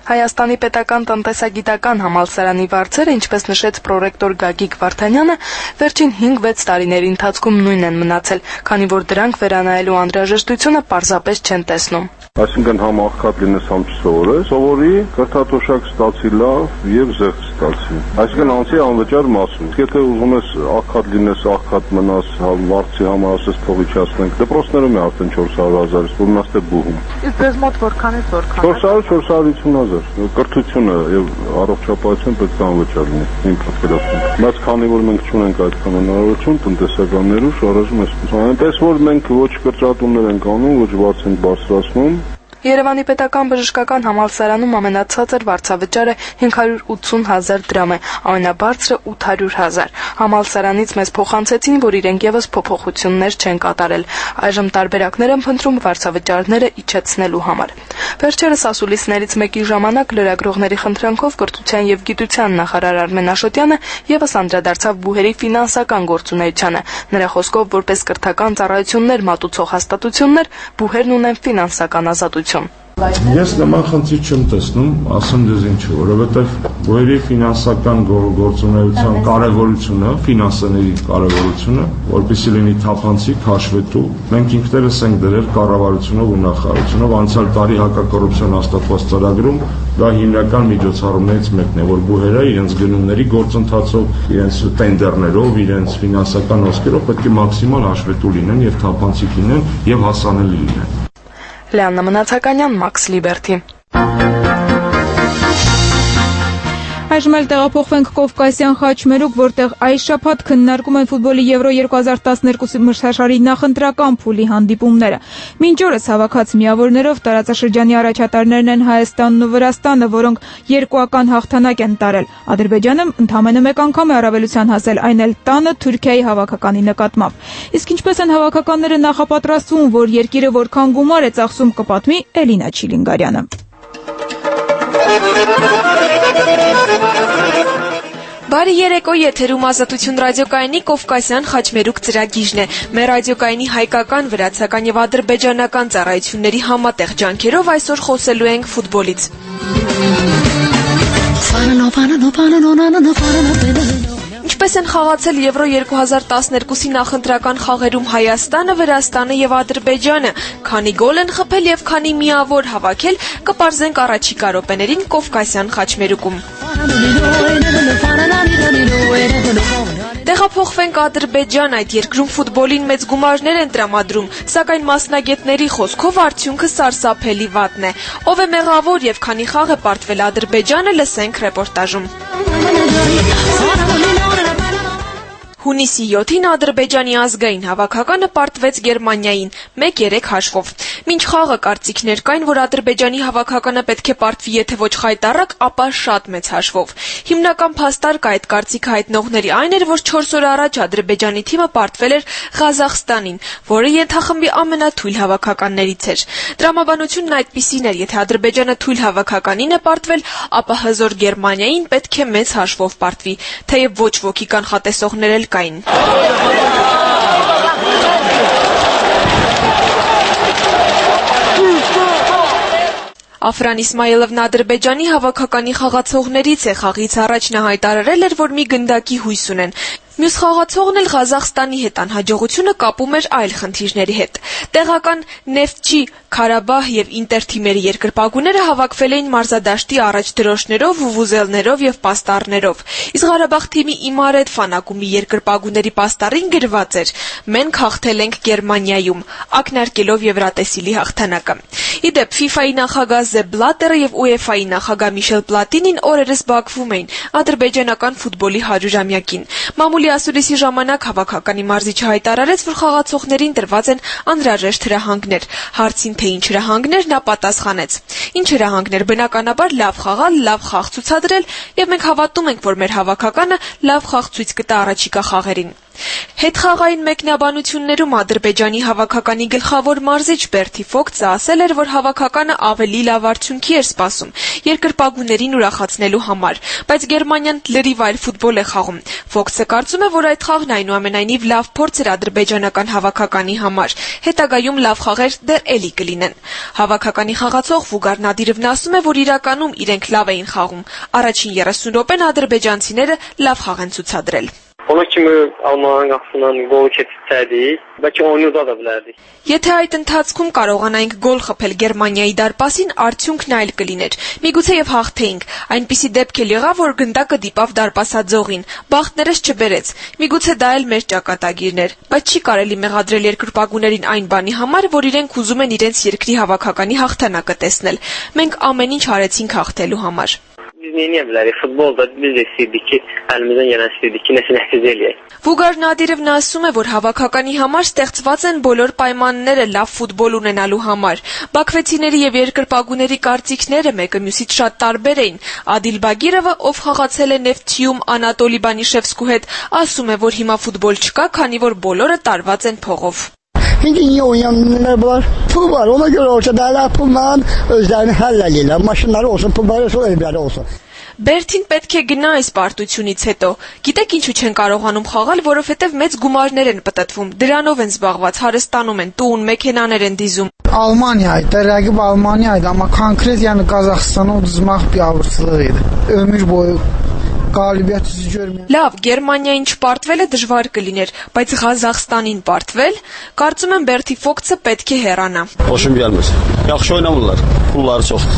Հայաստանի պետական տնտեսագիտական համալսարանի վարձերը, ինչպես նշեց պրոռեկտոր Գագիկ Վարդանյանը, վերջին հինգ-վեց տարիների ընթացքում նույնն են մնացել, քանի որ դրանք վերանայելու անհրաժեշտությունը պարզապես չեն տեսնում։ Այսինքն համ աղքատ լինես, համ չսովորես, սովորի, կրթաթոշակ ստացի լավ եւ զեղչ ստացի։ Այսինքն անցի անվճար մասում։ Եթե ուզում ես աղքատ լինես, աղքատ մնաս, վարձի համար ասես փողի չասնենք, դպրոցներում է արդեն չորս հարյուր հազար, որ մնաց է բուհում։ Իսկ ձեզ մոտ որքանից որքան։ չորս հարյուր չորս հարյուր ութսուն հազար։ Կրթությունը եւ առողջապահությունը պետք է անվճար լինի, իմ պատկերացմամբ։ Բայց քանի որ մենք չունենք այդքան հնարավորություն տնտեսականներու շարժում էս։ Այնպես որ մենք ոչ կրճատումներ ենք անում, ոչ վարձ ենք բարձրացնում։ Երևանի պետական բժշկական համալսարանում ամենացածր վարձավճարը հինգ հարյուր ութսուն հազար դրամ է, ամենաբարձրը ութ հարյուր հազար։ Համալսարանից մեզ փոխանցեցին, որ իրենք եւս փոփոխություններ չեն կատարել։ Այժմ տարբերակներ են փնտրում վարձավճարները իջեցնելու համար։ Վերջերս ասուլիսներից մեկի ժամանակ լրագրողների խնդրանքով կրթության եւ գիտության նախարար Արմեն Աշոտյանը եւս անդրադարձավ բուհերի ֆինանսական գործունեությանը։ Նրա խոսքով, որպես կրթական ծառայություններ մատուցող հաստատություններ, բուհերն ունեն ֆինանսական ազատություն։ Ես նման խնդիր չեմ տեսնում, ասեմ դες ինչու, որովհետև բուհերի ֆինանսական գործունեության կարևորությունը, ֆինանսների կարևորությունը, որպեսզի լինի թափանցիկ, հաշվետու, մենք ինքներս ենք դրել կառավարությունով ու նախարարությունով անցյալ տարի հակակոռուպցիոն հաստատված ծրագրում, դա հիմնական միջոցառումներից մեկն է, որ բուհերը իրենց գնումների գործընթացով, իրենց տենդերներով, իրենց ֆինանսական հոսքերով պետք է մաքսիմալ հաշվետու լինեն եւ թափանցիկ լինեն եւ հասանելի լինեն։ Լիաննա Մնացականյան, Մաքս Լիբերթի։ Այժմ էլ տեղափոխվենք Կովկասյան խաչմերուկ, որտեղ այս շաբաթ քննարկում են ֆուտբոլի Եվրո երկու հազար տասներկու մրցաշարի նախընտրական փուլի հանդիպումները։ Մինչ օրս հավաքած միավորներով տարածաշրջանի առաջատարներն են Հայաստանն ու Վրաստանը, որոնք երկուական հաղթանակ են տարել։ Ադրբեջանը ընդամենը մեկ անգամ է առավելության հասել, այն էլ տանը Թուրքիայի հավաքականի նկատմամբ։ Իսկ ինչպես են հավաքականները նախապատրաստվում, որ երկիրը որքան գումար է ծախսում, կպատմի Էլինա Չիլինգարյանը։ Բարի երեկո, եթերում Ազատություն ռադիոկայանի Կովկասյան խաչմերուկ ծրագիրն է։ Մեր ռադիոկայանի հայկական, վրացական եւ ադրբեջանական ծառայությունների համատեղ ջանքերով այսօր խոսելու ենք ֆուտբոլից։ Ինչպես են խաղացել Եվրո երկու հազար տասներկուսի նախընտրական խաղերում Հայաստանը, Վրաստանը եւ Ադրբեջանը, քանի գոլ են խփել եւ քանի միավոր հավաքել, կպարզենք առաջիկա րոպեներին Կովկասյան խաչմերուկում։ Տեղափոխվենք Ադրբեջան, այդ երկրում ֆուտբոլին մեծ գումարներ են տրամադրում, սակայն մասնագետների խոսքով արդյունքը սարսափելի վատն է։ Ով է մեղավոր եւ քանի խաղ է պարտվել Ադրբեջանը, լսենք ռեպորտաժում։ Հունիսի յոթին Ադրբեջանի ազգային հավաքականը պարտվեց Գերմանիային մեկ երեք հաշվով։ Մինչ խաղը կարծիքներ կային, որ Ադրբեջանի հավաքականը պետք է պարտվի եթե ոչ խայտառակ, ապա շատ մեծ հաշվով։ Հիմնական փաստարկը այդ կարծիքը հայտնողների այն էր, որ չորս օր առաջ Ադրբեջանի թիմը պարտվել էր Ղազախստանին, որը ենթախմբի ամենաթույլ հավաքականներից էր։ Տրամաբանությունն այդպիսին էր, եթե Ադրբեջանը թույլ հավաքականին է պարտվել, ապա հզոր Գերմանիային պետք է մեծ հաշվով պարտվի, թեև ոչ ոքի կանխատեսողներ էլ կային։ Աֆրան Իսմայելովն Ադրբեջանի հավաքականի խաղացողներից է, խաղից առաջ նա հայտարարել էր, որ մի գնդակի հույս ունեն։ Մյուս խաղացողն էլ Ղազախստանի հետ անհաջողությունը կապում էր այլ խնդիրների հետ։ Տեղական Նեֆտչի, Ղարաբաղ եւ Ինտեր թիմերի երկրպագուները հավաքվել էին մարզադաշտի առաջդրոշներով, վուվուզելներով եւ պաստառներով։ Իսկ Ղարաբաղ թիմի Իմարետ ֆանակումի երկրպագուների պաստառին գրված էր. «Մենք հաղթել ենք Գերմանիայում», ակնարկելով Եվրատեսիլի հաղթանակը։ Իդեպ FIFA-ի նախագահ Զեփ Բլատերը եւ UEFA-ի նախագահ Միշել Պլատինին օրերս Բաքվում էին ադրբեջանական ֆուտբոլի հարյուրամյակին։ Մամուլի ասուլիսի ժամանակ հավաքականի մարզիչը հայտարարեց, որ խաղացողներին տրված են անհրաժեշտ հրահանգներ։ Հարցին, թե ինչ հրահանգներ, նա պատասխանեց. «Ինչ հրահանգներ, բնականաբար լավ խաղալ, լավ խաղ ցուցադրել, եւ մենք հավատում ենք, որ մեր հավաքականը լավ խաղ ցույց կտա առաջիկա խաղերին»։ Հետխաղային մեկնաբանություններում Ադրբեջանի հավաքականի գլխավոր մարզիչ Բերթի Ֆոքսը ասել էր, որ հավաքականը ավելի լավ արդյունքի էր սպասում երկրպագուներին ուրախացնելու համար, բայց Գերմանիան լրիվ այլ ֆուտբոլ է խաղում։ Ֆոքսը կարծում է, որ այդ խաղն այնուամենայնիվ լավ փորձ էր ադրբեջանական հավաքականի համար։ Հետագայում լավ խաղեր դեռ էլի կլինեն։ Հավաքականի խաղացող Վուգար Նադիրովն ասում է, որ իրականում իրենք լավ էին խաղում։ Առաջին երեսուն րոպեն ադրբեջանցիները լավ խաղ են ցուցադրել։ Ona kimi Almanın qapısından qolu keçirsəydik, bəlkə oyunu da bilərdik։ Եթե այդ ընթացքում կարողանայինք գոլ խփել Գերմանիայի դարպասին, արդյունքն այլ կլիներ։ Միգուցեև հաղթեինք։ Այնպիսի դեպք էլ եղավ, որ գնդակը դիպավ դարպասաձողին։ Բախտներս չբերեց։ Միգուցե դա էլ մեր ճակատագիրն էր, բայց չի կարելի մեղադրել երկրպագուներին այն բանի համար, որ իրենք ուզում են իրենց երկրի հավաքականի հաղթանակը տեսնել։ Մենք ամեն ինչ արեցինք հաղթելու համար։ Biz neyə bilərik? Futbolda biz də istəyirdik ki, əlimizdən gələn istəyirdik ki, nəsə nəticə eləyək։ Վուգար Նադիրովն ասում է, որ հավաքականի համար ստեղծված են բոլոր պայմանները լավ ֆուտբոլ ունենալու համար։ Բաքվեցիների եւ երկրպագուների կարծիքները մեկը մյուսից շատ տարբեր էին։ Ադիլ Բագիրովը, ով խաղացել է Նեֆթիում Անատոլի Բանիշևսկու հետ, ասում է, որ հիմա ֆուտբol չկա, քանի որ բոլորը տարված են փողով։ Çünki iyi oynayanlar var, pul var. Ona göre olsa derler pulla özlerini hallederler. Maşınları olsun, pulları olsun, evləri olsun. Բերթին պետք է գնա այս պարտությունից հետո։ Գիտեք ինչու չեն կարողանում խաղալ, որովհետև մեծ գումարներ են պտտվում, դրանով են զբաղված, հարստանում են, տուն, մեքենաներ են դիզում։ Almaniyaydı, rəqib Almaniyaydı, amma konkret yəni Qazaxıstana uduzmaq biabırçılıq idi. Ömür boyu qalibiyyət yüzü görməyən։ Լավ, Գերմանիային չպարտվելը դժվար կլիներ, բայց Ղազախստանին պարտվել, կարծում եմ Բերթի Ֆոքսը պետք է հեռանա։ Xoşum gəlmir. Yaxşı oynamırlar. Pulları çoxdur.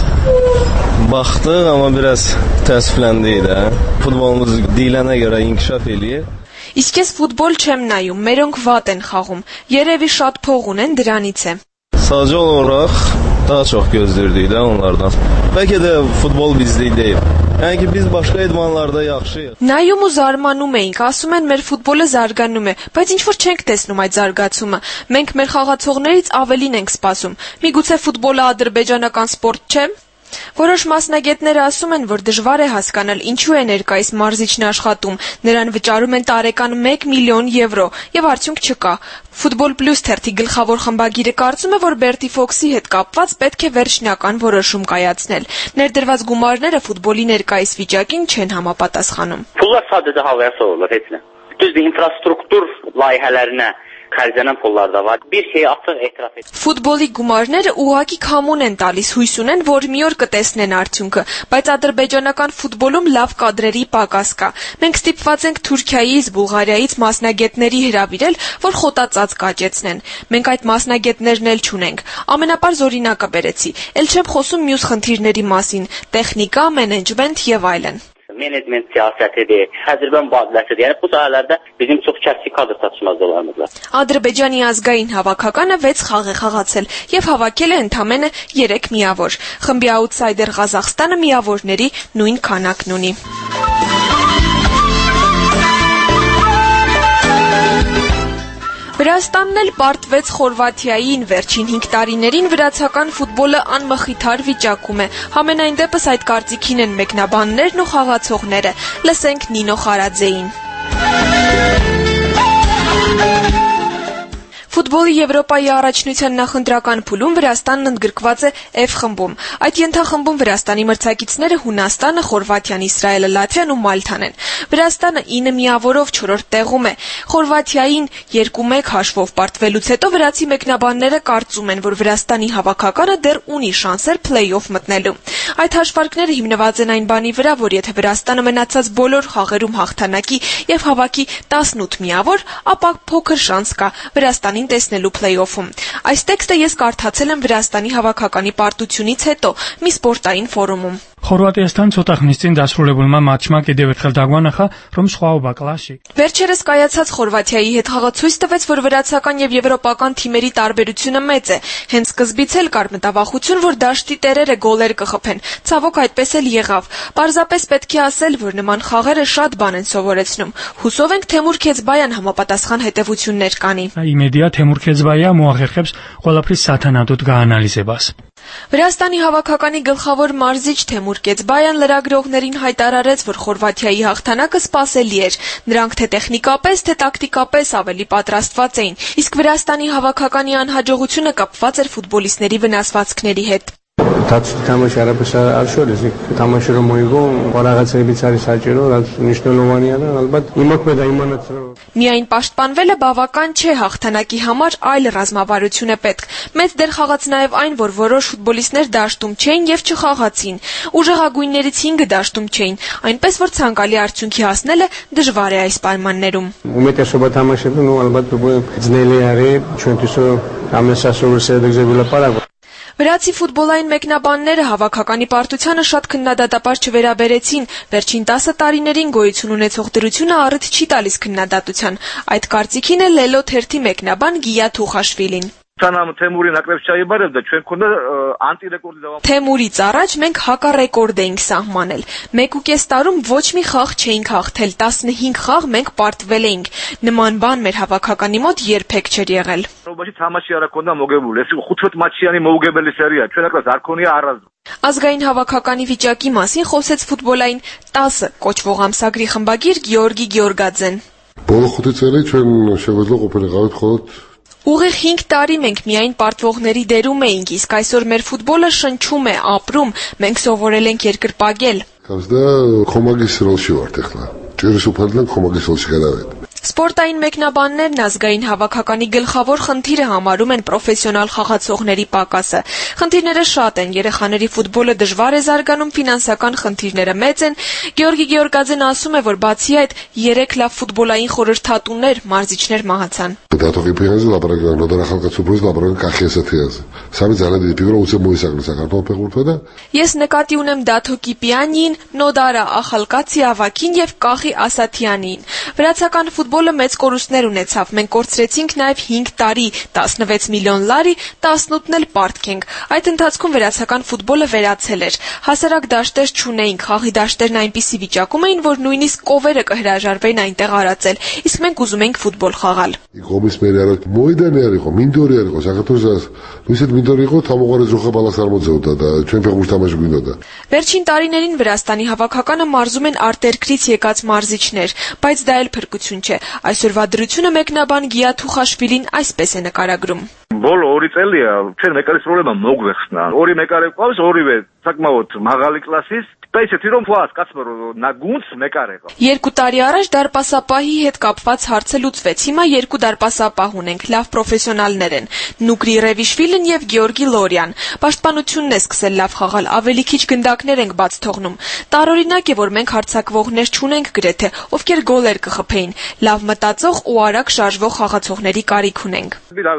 Baxdıq, amma biraz təəssüfləndik də. Futbolumuz deyilənə görə inkişaf eləyir. Իսկ ես ֆուտբոլ չեմ նայում, մերոնք վատ են խաղում։ Երևի շատ փող ունեն, դրանից է։ Sadəcə olaraq daha çox gözləyirdik də onlardan. Bəlkə də futbol bizlik deyil. Yəni ki biz başqa idmanlarda yaxşıyıq։ Նայում ու զարմանում էինք, ասում են մեր ֆուտբոլը զարգանում է, բայց ինչ որ չենք տեսնում այդ զարգացումը։ Մենք մեր խաղացողներից ավելին ենք սպասում։ Միգուցե ֆուտբոլը ադրբեջանական սպորտ չէ։ Որոշ մասնագետներ ասում են, որ դժվար է հասկանալ ինչու է ներկայիս մարզիչն աշխատում։ Նրան վճարում են տարեկան մեկ միլիոն եվրո, եւ արդյունք չկա։ Ֆուտբոլ Պլյուս թերթի գլխավոր խմբագիրը կարծում է, որ Բերթի Ֆոքսի հետ կապված պետք է վերջնական որոշում կայացնել։ Ներդրված գումարները ֆուտբոլի ներկայիս վիճակին չեն համապատասխանում։ Pullar sadəcə havaya soğurlar, heç nə. Düzdür, infrastruktur layihələrinə xərclənən pullar da var. Bir şeyi açıq etiraf et. Ֆուտբոլի գումարները ուղղակի քամուն են տալիս, հույս ունեն, որ մի օր կտեսնեն արդյունքը, բայց ադրբեջանական ֆուտբոլում լավ կադրերի պակաս կա։ Մենք ստիպված ենք Թուրքիայից, Բուլղարիայից մասնագետների հրավիրել, որ խոտածած կաճեցնեն։ Մենք այդ մասնագետներն էլ չունենք։ Ամենապարզ օրինակը բերեցի։ Էլ չեմ խոսում մյուս խնդիրների մասին՝ տեխնիկա, մենեջմենտ եւ այլն։ Menecment siyasətidir, təcrübə mübadiləsidir. Yəni bu sahələrdə bizim çox kəskin kadr çatışmazlıqlarımız var։ Ադրբեջանի ազգային հավաքականը վեց խաղ է խաղացել եւ հավաքել է ընդամենը երեք միավոր։ Խմբի աուտսայդեր Ղազախստանը միավորների նույն քանակն ունի։ Վրաստանն էլ պարտվեց Խորվաթիային, վերջին հինգ տարիներին վրացական ֆուտբոլը անմխիթար վիճակում է։ Համենայն դեպս այդ կարծիքին են մեկնաբաններն ու խաղացողները։ Լսենք Նինո Խարաձեին։ Ֆուտբոլի Եվրոպայի առաջնության նախընտրական փուլում Վրաստանն ընդգրկված է F խմբում։ Այդ ենթախմբում Վրաստանի մրցակիցները Հունաստանը, Խորվաթիան, Իսրայելը, Լատվիան ու Մալթան են։ Վրաստանը ինը միավորով չորրորդ տեղում է։ Խորվաթիային երկու մեկ հաշվով պարտվելուց հետո վրացի մեկնաբանները կարծում են, որ Վրաստանի հավաքականը դեռ ունի շանսեր փլեյ-օֆ մտնելու։ Այդ հաշվարկները հիմնված են այն բանի վրա, որ եթե Վրաստանը մնացած բոլոր խաղերում հաղթանակի եւ հավաքի տասնութ միավոր, ապա փոքր շանս կա Վրաստանին տեսնելու փլեյ-օֆում։ Այս տեքստը ես կարդացել եմ Վրաստանի հավաքականի պարտությունից հետո մի սպորտային ֆորումում։ Խորվաթիաստան ցոտախնիստին դասրոլեբոլմա մաչմա կեդեվեթխել դագվանախա ռոմ շխաուբա կլասի։ Վերջերս կայացած Խորվաթիայի հետ խաղը ցույց տվեց, որ վրացական եւ եվրոպական թիմերի տարբերությունը մեծ է։ Հենց սկզբից էլ կար մտավախություն, որ դաշտի տերերը գոլեր կխփեն։ Ցավոք այդպես էլ եղավ։ Պարզապես պետք է ասել, որ նման խաղերը շատ բան են սովորեցնում։ Հուսով ենք Թեմուր Քեզբայան համապատասխան հետևություններ կանի։ Իմեդիա Թեմուր Քեզբայա մուախերխեբս խոլապրի սաթանադուտ գանալիզեբաս։ Վրաստանի հավաքականի գլխավոր մարզիչ Թեմուր Կեցբայան լրագրողներին հայտարարեց, որ Խորվաթիայի հաղթանակը սպասելի էր։ Նրանք թե տեխնիկապես, թե տակտիկապես ավելի պատրաստված էին, իսկ Վրաստանի հավաքականի անհաջողությունը կապված էր ֆուտբոլիստների վնասվածքների հետ։ Դարձի թամաշ արաբեսա արշորես, թամաշը մոյգոն, վարաղացի բիցարի սաճերով, այդ նիշնոլովանիանը, ալբատ իմոք մեդա իմանացրով։ Միայն պաշտպանվելը բավական չէ հաղթանակի համար, այլ ռազմավարություն է պետք։ Մեծ դեր խաղաց նաև այն, որ որոշ ֆուտբոլիստներ դաշտում չէին եւ չխաղացին։ Ուժեղագույններից հինգը դաշտում չէին, այնպես որ ցանկալի արդյունքի հասնելը դժվար է այս պայմաններում։ Умете թամաշը նո ալբատ ձնելի արի, չունտիսո ամեսասովը սեդեգզեվիլա պարագ։ Վրացի ֆուտբոլային մեկնաբանները հավաքականի պարտությանը շատ քննադատաբար չվերաբերեցին, վերջին տասը տարիներին գոյություն ունեցող դրությունը առիթ չի տալիս քննադատության։ Այդ կարծիքին է Լելո թերթի մեկնաբան Գիա Թուխաշվիլին։ Թեմուրից առաջ մենք հակառեկորդ էինք սահմանել։ Մեկ ու կես տարում ոչ մի խաղ չէինք հաղթել, տասնհինգ խաղ մենք պարտվել էինք։ Նման բան մեր հավաքականի մոտ երբեք չէր եղել։ Ազգային հավաքականի վիճակի մասին խոսեց ֆուտբոլային տասը կոչվող ամսագրի խմբագիր Գեորգի Գեորգաձեն։ Ուղիղ հինգ տարի մենք միայն պարտվողների դերում էինք, իսկ այսօր մեր ֆուտբոլը շնչում է, ապրում, մենք սովորել ենք երկրպագել։ Սպորտային մեկնաբաններն ազգային հավաքականի գլխավոր խնդիրը համարում են պրոֆեսիոնալ խաղացողների պակասը։ Խնդիրները շատ են, երեխաների ֆուտբոլը դժվար է զարգանում, ֆինանսական խնդիրները մեծ են։ Գեորգի Գեորգաձեն ասում է, որ բացի այդ երեք լավ ֆուտբոլային խորհրդատուներ, մարզիչներ մահացան։ Ես նկատի ունեմ Դաթո Կիպյանին, Նոդարա Ախալկացի Ավակին եւ Կախի Ասաթյանին։ Վրացական ֆուտբոլը մեծ կորուստներ ունեցավ։ Մենք կորցրեցինք նաև հինգ տարի, տասնվեց միլիոն լարի, տասնութն էլ պարտքենք։ Այդ ընթացքում վրացական ֆուտբոլը վերացել էր։ Հասարակ դաշտեր չունեինք, խաղի դաշտերն այնպիսի վիճակում էին, որ նույնիսկ կովերը կհրաժարվեին այնտեղ արածել, իսկ մենք ուզում էինք ֆուտբոլ խաղալ։ Վերջին տարիներին Վրաստանի հավաքականը մարզում են արտերկրից եկած մարզիչներ, բայց դա էլ փրկություն չէ։ Այսօրվա դրությունը մեկնաբան Գիա Թուխաշվիլին այսպես է նկարագրում։ Բոլո ორი წელია ჩვენ მეკარის პრობლემა მოგვეხსნა. ორი მეკარე ყავს, ორივე საკმაოდ მაღალი კლასის. და ისეთი რომ ფუას კაცმა რომ նագունց մեկար եղավ։ Երկու տարի առաջ դարպասապահի հետ կապված հարցը լուծվեց։ Հիմա երկու դարպասապահ ունենք, լավ պրոֆեսիոնալներ են՝ Նուգրի Ռևիշվիլին եւ Գեորգի Լորյան։ Պաշտպանությունն է սկսել լավ խաղալ, ավելի քիչ գնդակներ ենք բաց թողնում։ Տարօրինակ է, որ մենք հարձակվողներ չունենք գրեթե, ովքեր գոլեր կխփեին։ Լավ մտածող ու արագ շարժվող խաղացողների կարիք ունենք։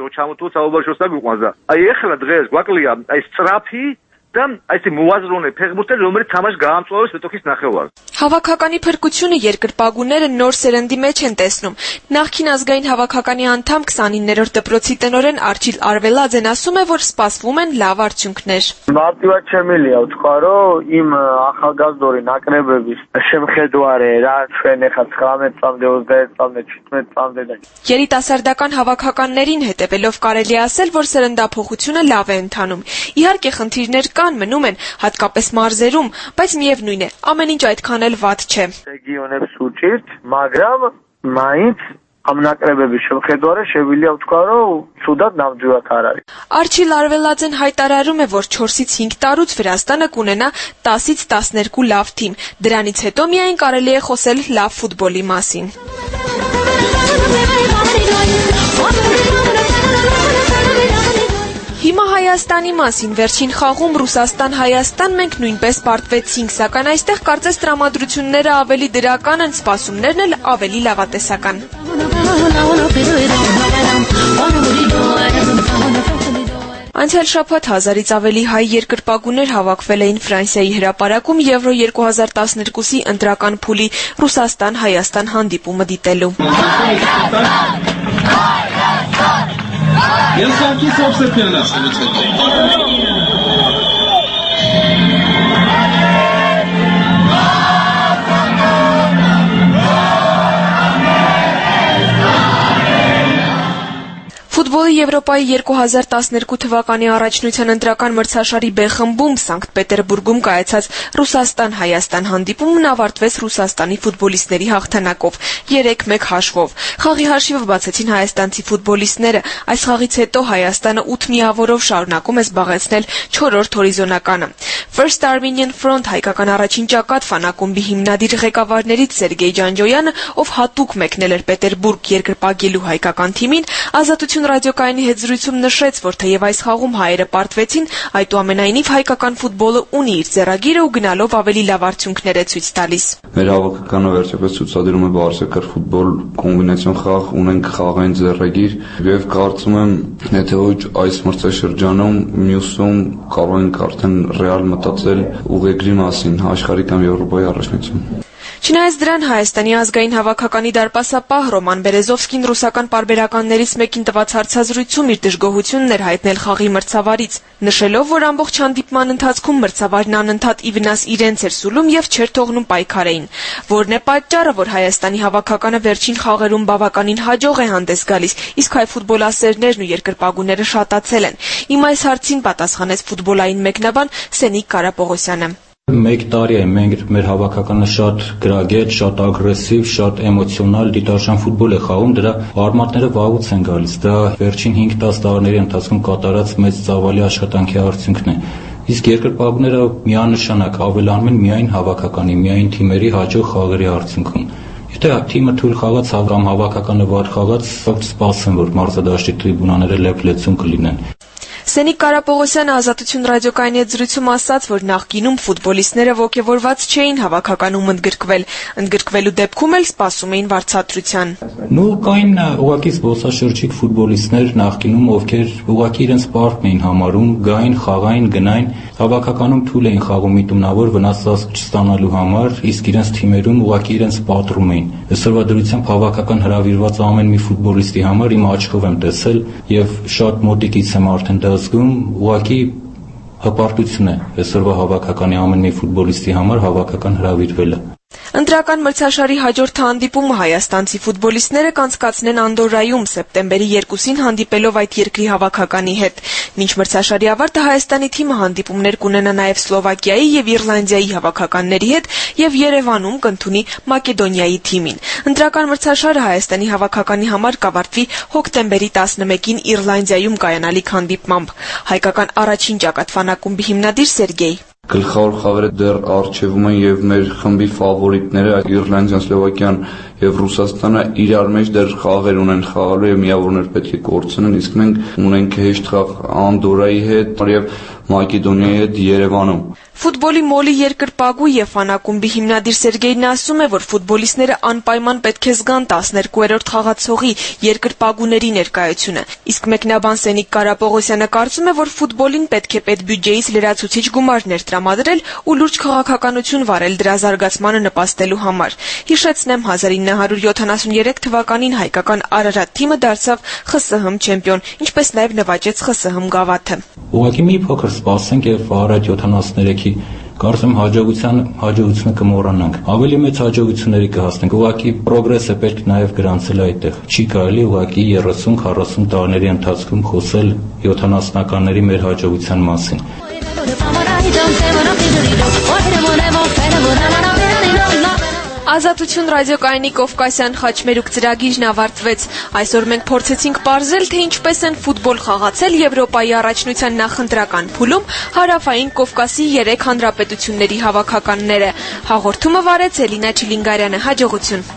Აი ეხლა დღეს გვაკლია აი სწრაფი და აი ეს მოაზროვნე ფეხბურთელი რომელიც თამაშ გაამწვავებს მეტოქის ნახევარს։ Հավաքականի փրկությունը երկրպագուները նոր սերնդի մեջ են տեսնում։ Նախկին ազգային հավաքականի անդամ քսանիններորդ դպրոցի տնօրեն Արչիլ Արվելաձեն ասում է, որ սպասվում են լավ արդյունքներ։ Մարտივաչեմիլիա ვთქვა, რომ იმ ახალგაზრდული ნაკრებების შემხედვარე რა ჩვენ ეხლა ცხრამეტ წამდე, ოცდაერთ წამდე, შვიდმეტ წამდე და Երիտասարդական հավաքականներին հետևելով կարելի է ասել, որ սերնդափոխությունը լավ է ընթանում։ Իհարկե խնդիրներ կան, մնում են, հատկապես մարզերում, բայց միևնույն է, ամեն ինչ այդքան էլ վատ չէ։ Ռեգիոնებს ուჭირთ, მაგრამ მაინც ამ ნაკრებების შემხედვარე შეგვიძლია ვთქვა, რომ ცუდად ნამდვილად არ არის։ Արչիլ Արվելաձեն հայտարարում է, որ չորսից հինգ տարուց Վրաստանը կունենա տասից տասներկու լավ թիմ։ Դրանից հետո միայն կարելի է խոսել լավ ֆուտբոլի մասին։ Հիմա Հայաստանի մասին վերջին խաղում Ռուսաստան-Հայաստան մենք նույնպես պարտվեցինք, սակայն այստեղ կարծես տրամադրությունները ավելի դրական են, սպասումներն էլ ավելի լավատեսական։ Անցյալ շաբաթ հազարից ավելի հայ երկրպագուներ հավաքվել էին Ֆրանսիայի հրապարակում Եվրո երկու հազար տասներկուսի ընտրական փուլի Ռուսաստան-Հայաստան հանդիպումը դիտելու։ Ելսանքի Սովսեփյանն ասելուց հետո։ Ֆուտբոլի Եվրոպայի երկու հազար տասներկու թվականի առաջնության ընտրական մրցաշարի B խմբում Սանկտ Պետերբուրգում կայացած Ռուսաստան-Հայաստան հանդիպումն ավարտվեց Ռուսաստանի ֆուտբոլիստների հաղթանակով երեք մեկ հաշվով։ Խաղի հաշիվը բացեցին հայաստանցի ֆուտբոլիստները։ Այս խաղից հետո Հայաստանը ութ միավորով շարունակում է զբաղեցնել չորրորդ հորիզոնականը։ First Armenian Front հայկական առաջին ճակատ ֆանակումբի հիմնադիր ղեկավարներից Սերգեյ Ջանջոյանը, ով հատուկ մեկնել էր Պետերբուրգ երկրպագելու հայկական թիմին, Ազատություն ռադիոկայանի հետ զրույցում նշեց, որ թեև այս խաղում հայերը պարտվեցին, այդուամենայնիվ հայկական ֆուտբոլը ունի իր ձեռագիրը ու գնալով ավելի լավ արդյունքներ է ցույց տալիս։ Մեր հավաքականը վերջապես ցուցադրում է բարսակար ֆուտբոլ կոմբինացիոն խաղ, ունենք խաղային ձեռագիր եւ կարծում եմ, եթե ոչ այս մրցաշրջանում, մյուսում կարող ենք արդեն ռեալ մտածել ուղեգրի մասին աշխարհի կամ Եվրոպայի առաջնություն։ Չնայած դրան Հայաստանի ազգային հավաքականի դարպասապահ Ռոման Բերեզովսկին ռուսական պարբերականներից մեկին տված հարցազրույցում իր դժգոհությունն էր հայտնել խաղի մրցավարից, նշելով, որ ամբողջ հանդիպման ընթացքում մրցավարն անընդհատ ի վնաս իրենց էր սուլում եւ չէր թողնում պայքարեին։ Որն է պատճառը, որ Հայաստանի հավաքականը վերջին խաղերում բավականին հաջող է հանդես գալիս, իսկ հայ ֆուտբոլասերներն ու երկրպագուները շատացել են։ Իմ այս հարցին պատասխանեց ֆուտբոլային մեկնաբան Սենիկ Կարապողոսյանը։ Մեկ տարի է մենք մեր հավաքականը շատ գրագետ, շատ ագրեսիվ, շատ էմոցիոնալ դիտարժան ֆուտբոլ է խաղում, դրա արմատները վաղուց են գալիս։ Դա վերջին հինգ-տասը տարիների ընթացքում կատարած մեծ ծավալի աշխատանքի արդյունքն է։ Իսկ երկրպագուները միանշանակ ավելանում են միայն հավաքականի, միայն թիմերի հաջող խաղերի արդյունքում։ Եթե թիմը թույլ խաղաց կամ հավաքականը վատ խաղաց, սպասեն, որ մարզադաշտի տրիբունաները լեփ-լեցուն կլինեն։ Սենիկ Կարապողոսյանը Ազատություն ռադիոկայանի հետ զրույցում ասաց, որ նախկինում ֆուտբոլիստները ոգևորված չէին հավաքականում ընդգրկվել, ընդգրկվելու դեպքում էլ սպասում էին վարձատրության։ Նու կային ուղղակի զբոսաշրջիկ ֆուտբոլիստներ նախկինում, ովքեր ուղղակի իրենց պարտն էին համարում, գային, խաղային, գնային, հավաքականում թույլ էին խաղում միտումնավոր վնասվածք չստանալու համար, իսկ իրենց թիմերում ուղղակի իրենց պատռում էին։ Այսօրվա դրությամբ հավաքական հրավիրված ամեն մի ֆուտբոլիստի համար իմ աչքով եմ տեսել եւ շատ մոտիկից եմ արդեն դա զգում, ուղղակի հպարտություն է այսօրվա հավաքականի ամեն մի ֆուտբոլիստի համար հավաքական հրավիրվելը։ Ընտրական մրցաշարի հաջորդ հանդիպումը հայաստանցի ֆուտբոլիստները կանցկացնեն Անդորրայում սեպտեմբերի երկուսին հանդիպելով այդ երկրի հավաքականի հետ։ Մինչ մրցաշարի ավարտը Հայաստանի թիմը հանդիպումներ կունենա նաև Սլովակիայի եւ Իռլանդիայի հավաքականների հետ եւ Երևանում կընդունի Մակեդոնիայի թիմին։ Ընտրական մրցաշարը Հայաստանի հավաքականի համար կավարտվի հոկտեմբերի տասնմեկին Իռլանդիայում կայանալիք հանդիպմամբ։ Հայկական առաջին ճակատ ֆանակումբի հիմնադիր Սերգեյ Գլխավոր խաղերը դեռ առջևում են եւ մեր խմբի ֆավորիտները Իռլանդիան, Սլովակիան եւ Ռուսաստանը իրար մեջ դեռ խաղեր ունեն խաղալու եւ միավորներ պետք է կորցնեն, իսկ մենք ունենք հեշտ խաղ Անդորրայի հետ եւ Մակեդոնիայի հետ Երևանում։ Ֆուտբոլի մոլի երկրպագու եւ ֆանակումբի հիմնադիր Սերգեյն ասում է, որ ֆուտբոլիստները անպայման պետք է զգան տասներկուերորդ խաղացողի երկրպագուների ներկայությունը։ Իսկ մեկնաբան Սենիկ Կարապողոսյանը կարծում է, որ ֆուտբոլին պետք է պետբյուջեից լրացուցիչ գումարներ տրամադրել ու լուրջ քաղաքականություն վարել դրա զարգացմանը նպաստելու համար։ Հիշեցնեմ, հազար ինը հարյուր յոթանասուներեք թվականին հայկական Արարատ թիմը դարձավ ԽՍՀՄ չեմպիոն, ինչպես նաեւ նվաճեց ԽՍՀՄ գավաթը։ Ուղղակի մի փոքր սպասենք եւ Արարատ յոթանասուներեքի կարծեմ հաջողության հաջողությունը կմոռանանք։ Ավելի մեծ հաջողությունների կհասնենք։ Ուղղակի պրոգրեսը պետք նաև գրանցել այդտեղ։ Չի կարելի ուղղակի երեսուն քառասուն տարիների ընթացքում խոսել յոթանասունականների մեր հաջողության մասին։ Ազատություն ռադիոկայանի Կովկասյան խաչմերուկ ծրագիրն ավարտվեց։ Այսօր մենք փորձեցինք պարզել, թե ինչպես են ֆուտբոլ խաղացել Եվրոպայի առաջնության նախընտրական փուլում հարավային Կովկասի երեք հանրապետությունների հավաքականները։ Հաղորդումը վարեց Էլինա Չիլինգարյանը։ Հաջողություն։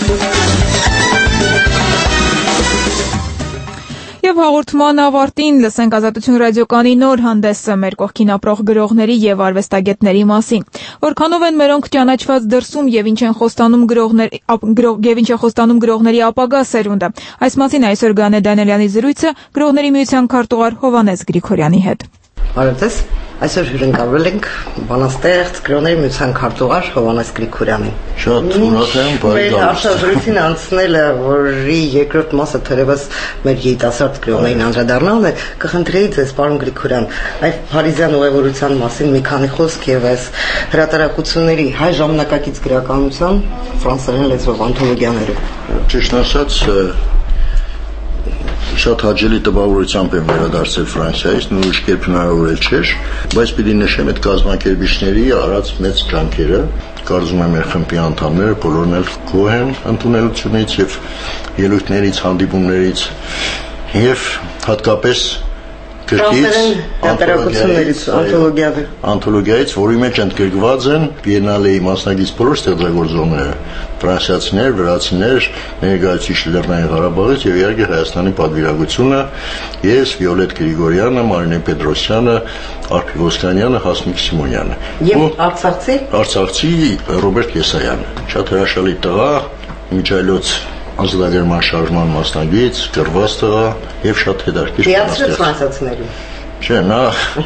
Եվ հաղորդման ավարտին լսենք Ազատություն ռադիոկայանի նոր հանդեսը մեր կողքին ապրող գրողների եւ արվեստագետների մասին։ Որքանով են մերոնք ճանաչված դրսում եւ ինչ են խոստանում գրողներ եւ ինչ է խոստանում գրողների ապագա սերունդը։ Այս մասին այսօր Գանե Դանիելյանի զրույցը գրողների միության քարտուղար Հովհաննես Գրիգորյանի հետ։ Բարև, այսօր հյուրընկալվել ենք բանաստեղծ գրողների միության քարտուղար Հովհաննես Գրիգորյանին։ Շատ ուրախ եմ, բարի հարցազրույցին անցնելը, որի երկրորդ մասը թերևս մեր երիտասարդ գրողներին անդրադառնալն է, կխնդրեի ձեզ, պարոն Գրիգորյան, այդ փարիզյան ուղևորության մասին մի քանի խոսք եւ այս հրատարակությունների հայ ժամանակակից գրականության ֆրանսերեն լեզվով անթոլոգիաները։ Ճիշտ ասած, շատ հաճելի տպավորությամբ եմ վերադարձել Ֆրանսիայից, նույնիսկ երբ հնարավոր չէր, բայց պիտի նշեմ այդ կազմակերպիչների արած մեծ ջանքերը, կարծում եմ մեր խմբի անդամները բոլորն էլ գոհ են ընդունելությունից եւ ելույթներից, հանդիպումներից եւ հատկապես Անտարակություններից, անթոլոգիաներ Անթոլոգիայից, որի մեջ ընդգրկված են Բիենալեի մասնակից բոլոր ստեղծագործողները, ֆրանսիացիներ, վրացիներ, ներկայացուցիչ Լեռնային Ղարաբաղից եւ իհարկե Հայաստանի պատվիրակությունը, ես, Վիոլետ Գրիգորյանը, Մարինե Պետրոսյանը, Արփի Ոսկանյանը, Հասմիկ Սիմոնյանը։ Եվ Արցախցի Արցախցի Ռոբերտ Եսայանը։ Շատ հրաշալի տղա, միջայլոց ազատագրման շարժման մասնագետ, գրված տղա եւ շատ հետաքրքիր Դիացրեց ֆրանսիացիներին։ Չէ, նա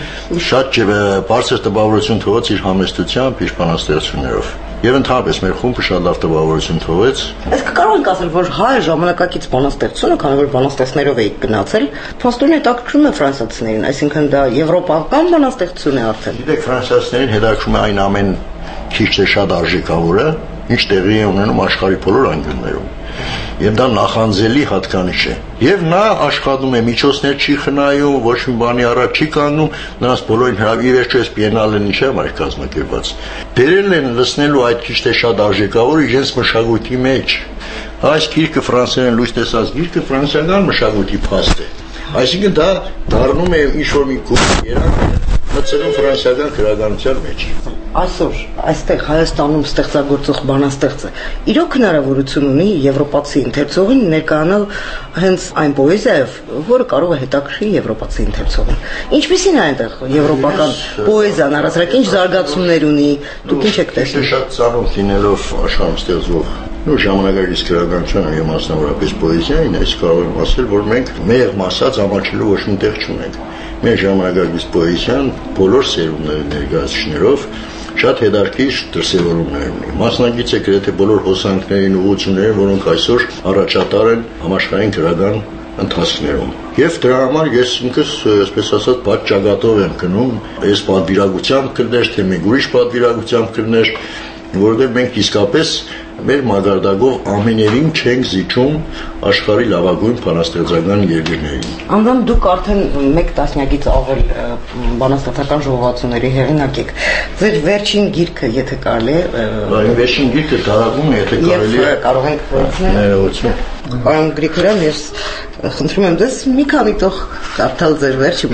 շատ բարձր տպավորություն թողեց իր համեստությամբ, իր բանաստեղծություններով։ Եվ ընդհանրապես մեր խումբը շատ լավ տպավորություն թողեց։ Իսկ կարող ենք ասել, որ հայ ժամանակակից բանաստեղծությունը, քանի որ բանաստեղծներով էիք գնացել, փաստորեն հետաքրքրում է ֆրանսիացիներին, այսինքն դա եվրոպական բանաստեղծություն է արդեն։ Գիտեք, ֆրանսիացիներին հետաքրքրում է այն ամեն քիչ թե շատ արժեքավորը, ինչ տեղի է ունենում աշխարհի բոլոր անկյուններում։ Եվ դա նախանձելի հատկանիշ է։ Եվ նա աշխատում է, միջոցներ չի խնայում, ոչ մի բանի առաջ չի կանգնում, նրանց բոլորին հրավիրել վերջո էս բիենալեն ինչի համար է կազմակերպված։ Բերել են լցնելու այդ քիչ թե շատ արժեքավոր իրենց մշակույթի մեջ։ Այս գիրքը ֆրանսերեն լույս տեսած գիրքը ֆրանսիական մշակույթի փաստ է։ Այսինքն դա դառնում է ինչ-որ մի գույն երանգ մտցնում ֆրանսիական քրագանության մեջ։ Այսօր այստեղ Հայաստանում ստեղծագործող բանաստեղծը իրոք հնարավորություն ունի եվրոպացի ընթերցողին ներկայանալ հենց այն պոեզիայով, որը կարող է հետաքրքրի եվրոպացի ընթերցողին։ Ինչպիսին է այնտեղ եվրոպական պոեզիան, առասարակ ինչ զարգացումներ ունի, դուք ինչ եք տեսնում։ Շատ ծանոթ լինելով աշխարհում ստեղծվող նույն ժամանակակից քրագանության եւ մասնավորապես պոեզիային, այս կարող եմ ասել, որ մենք մեղմ ասած ամաչելու ոչ մի տեղ չունենք։ Մեր ժամանակակից պոեզիան բոլոր սերունդների ներկայացուցիչներով շատ հետաքրքիր դրսևորումներ ունի։ Մասնակից է գրեթե բոլոր հոսանքներին, ուղղություններին, որոնք այսօր առաջատար են համաշխարհային քրական ընթացքներում։ Եվ դրա համար ես ինքս, այսպես ասած, բաց ճակատով եմ գնում, այս պատվիրակությամբ կրներ, թե մեկ ուրիշ պատվիրակությամբ կրներ, որովհետև մենք իսկապես մեր մագարտակով ամեներին չենք զիջում աշխարհի լավագույն բանաստեղծական երկրներին։ Անդամ դուք արդեն մեկ տասնյակից ավել բանաստեղծական ժողովածուների հեղինակ եք։ Ձեր վերջին գիրքը, եթե կարելի է, Այն վերջին գիրքը դարակում է, եթե կարելի է, կարող ենք վերցնել։ Ներողություն։ Պարոն Գրիգորյան, ես խնդրում եմ ձեզ մի քանի տող կարդալ ձեր վերջին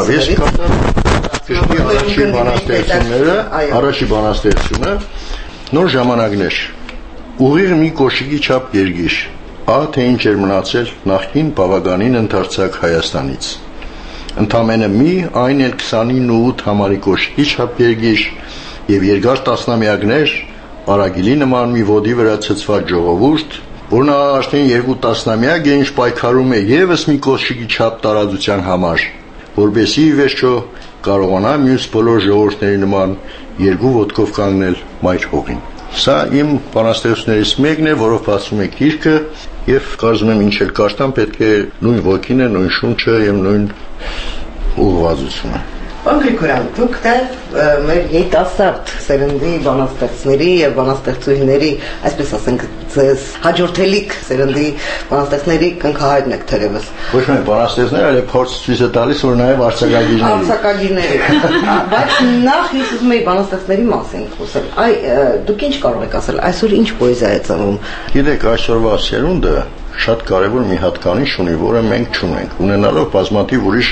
բանաստեղծությունները։ Առաջի բանաստեղծությունը նոր ժամանակներ։ Ուղիղ մի կոշիկի չափ երգիր, ահա թե ինչ էր մնացել նախկին բավականին ընդարձակ Հայաստանից։ Ընդամենը մի, այն էլ քսանինուութ համարի կոշիկի չափ երգիր եւ երկար տասնամյակներ արագիլի նման մի ոդի վրա ցցված ժողովուրդ, որն արդեն երկու տասնամյակ է ինչ պայքարում է եւս մի կոշիկի չափ տարածության համար, որբեսի ի վերջո կարողանա մյուս բոլոր ժողովուրդների նման երկու ոտքով կանգնել մայր հողին։ Սա իմ բանաստեղծություններից մեկն է, որով բացում է գիրքը եւ կարծում եմ ինչ էլ կարդամ պետք է նույն ոգին է, նույն շունչը եւ նույն ուղղվածությունը։ Պարոն Գրիգորյան, դուք դեռ մեր երիտասարդ սերնդի բանաստեղծների եւ բանաստեղծուհիների, այսպես ասենք, ձեզ հաջորդելիք սերնդի բանաստեղծների կնքահայրն եք թերևս։ Ոչ միայն բանաստեղծներ, այլ փորձ ցույց է տալիս, որ նաեւ արձակագիրներ։ Արձակագիրներ։ Բայց նախ ես ուզում եի բանաստեղծների մասին խոսել։ Այ դուք ինչ կարող եք ասել, այսօր ինչ պոեզիա է ծնվում։ Գիտեք, այսօրվա սերունդը շատ կարևոր մի հատկանիշ ունի, որը մենք չունենք, ունենալով բազմաթիվ ուրիշ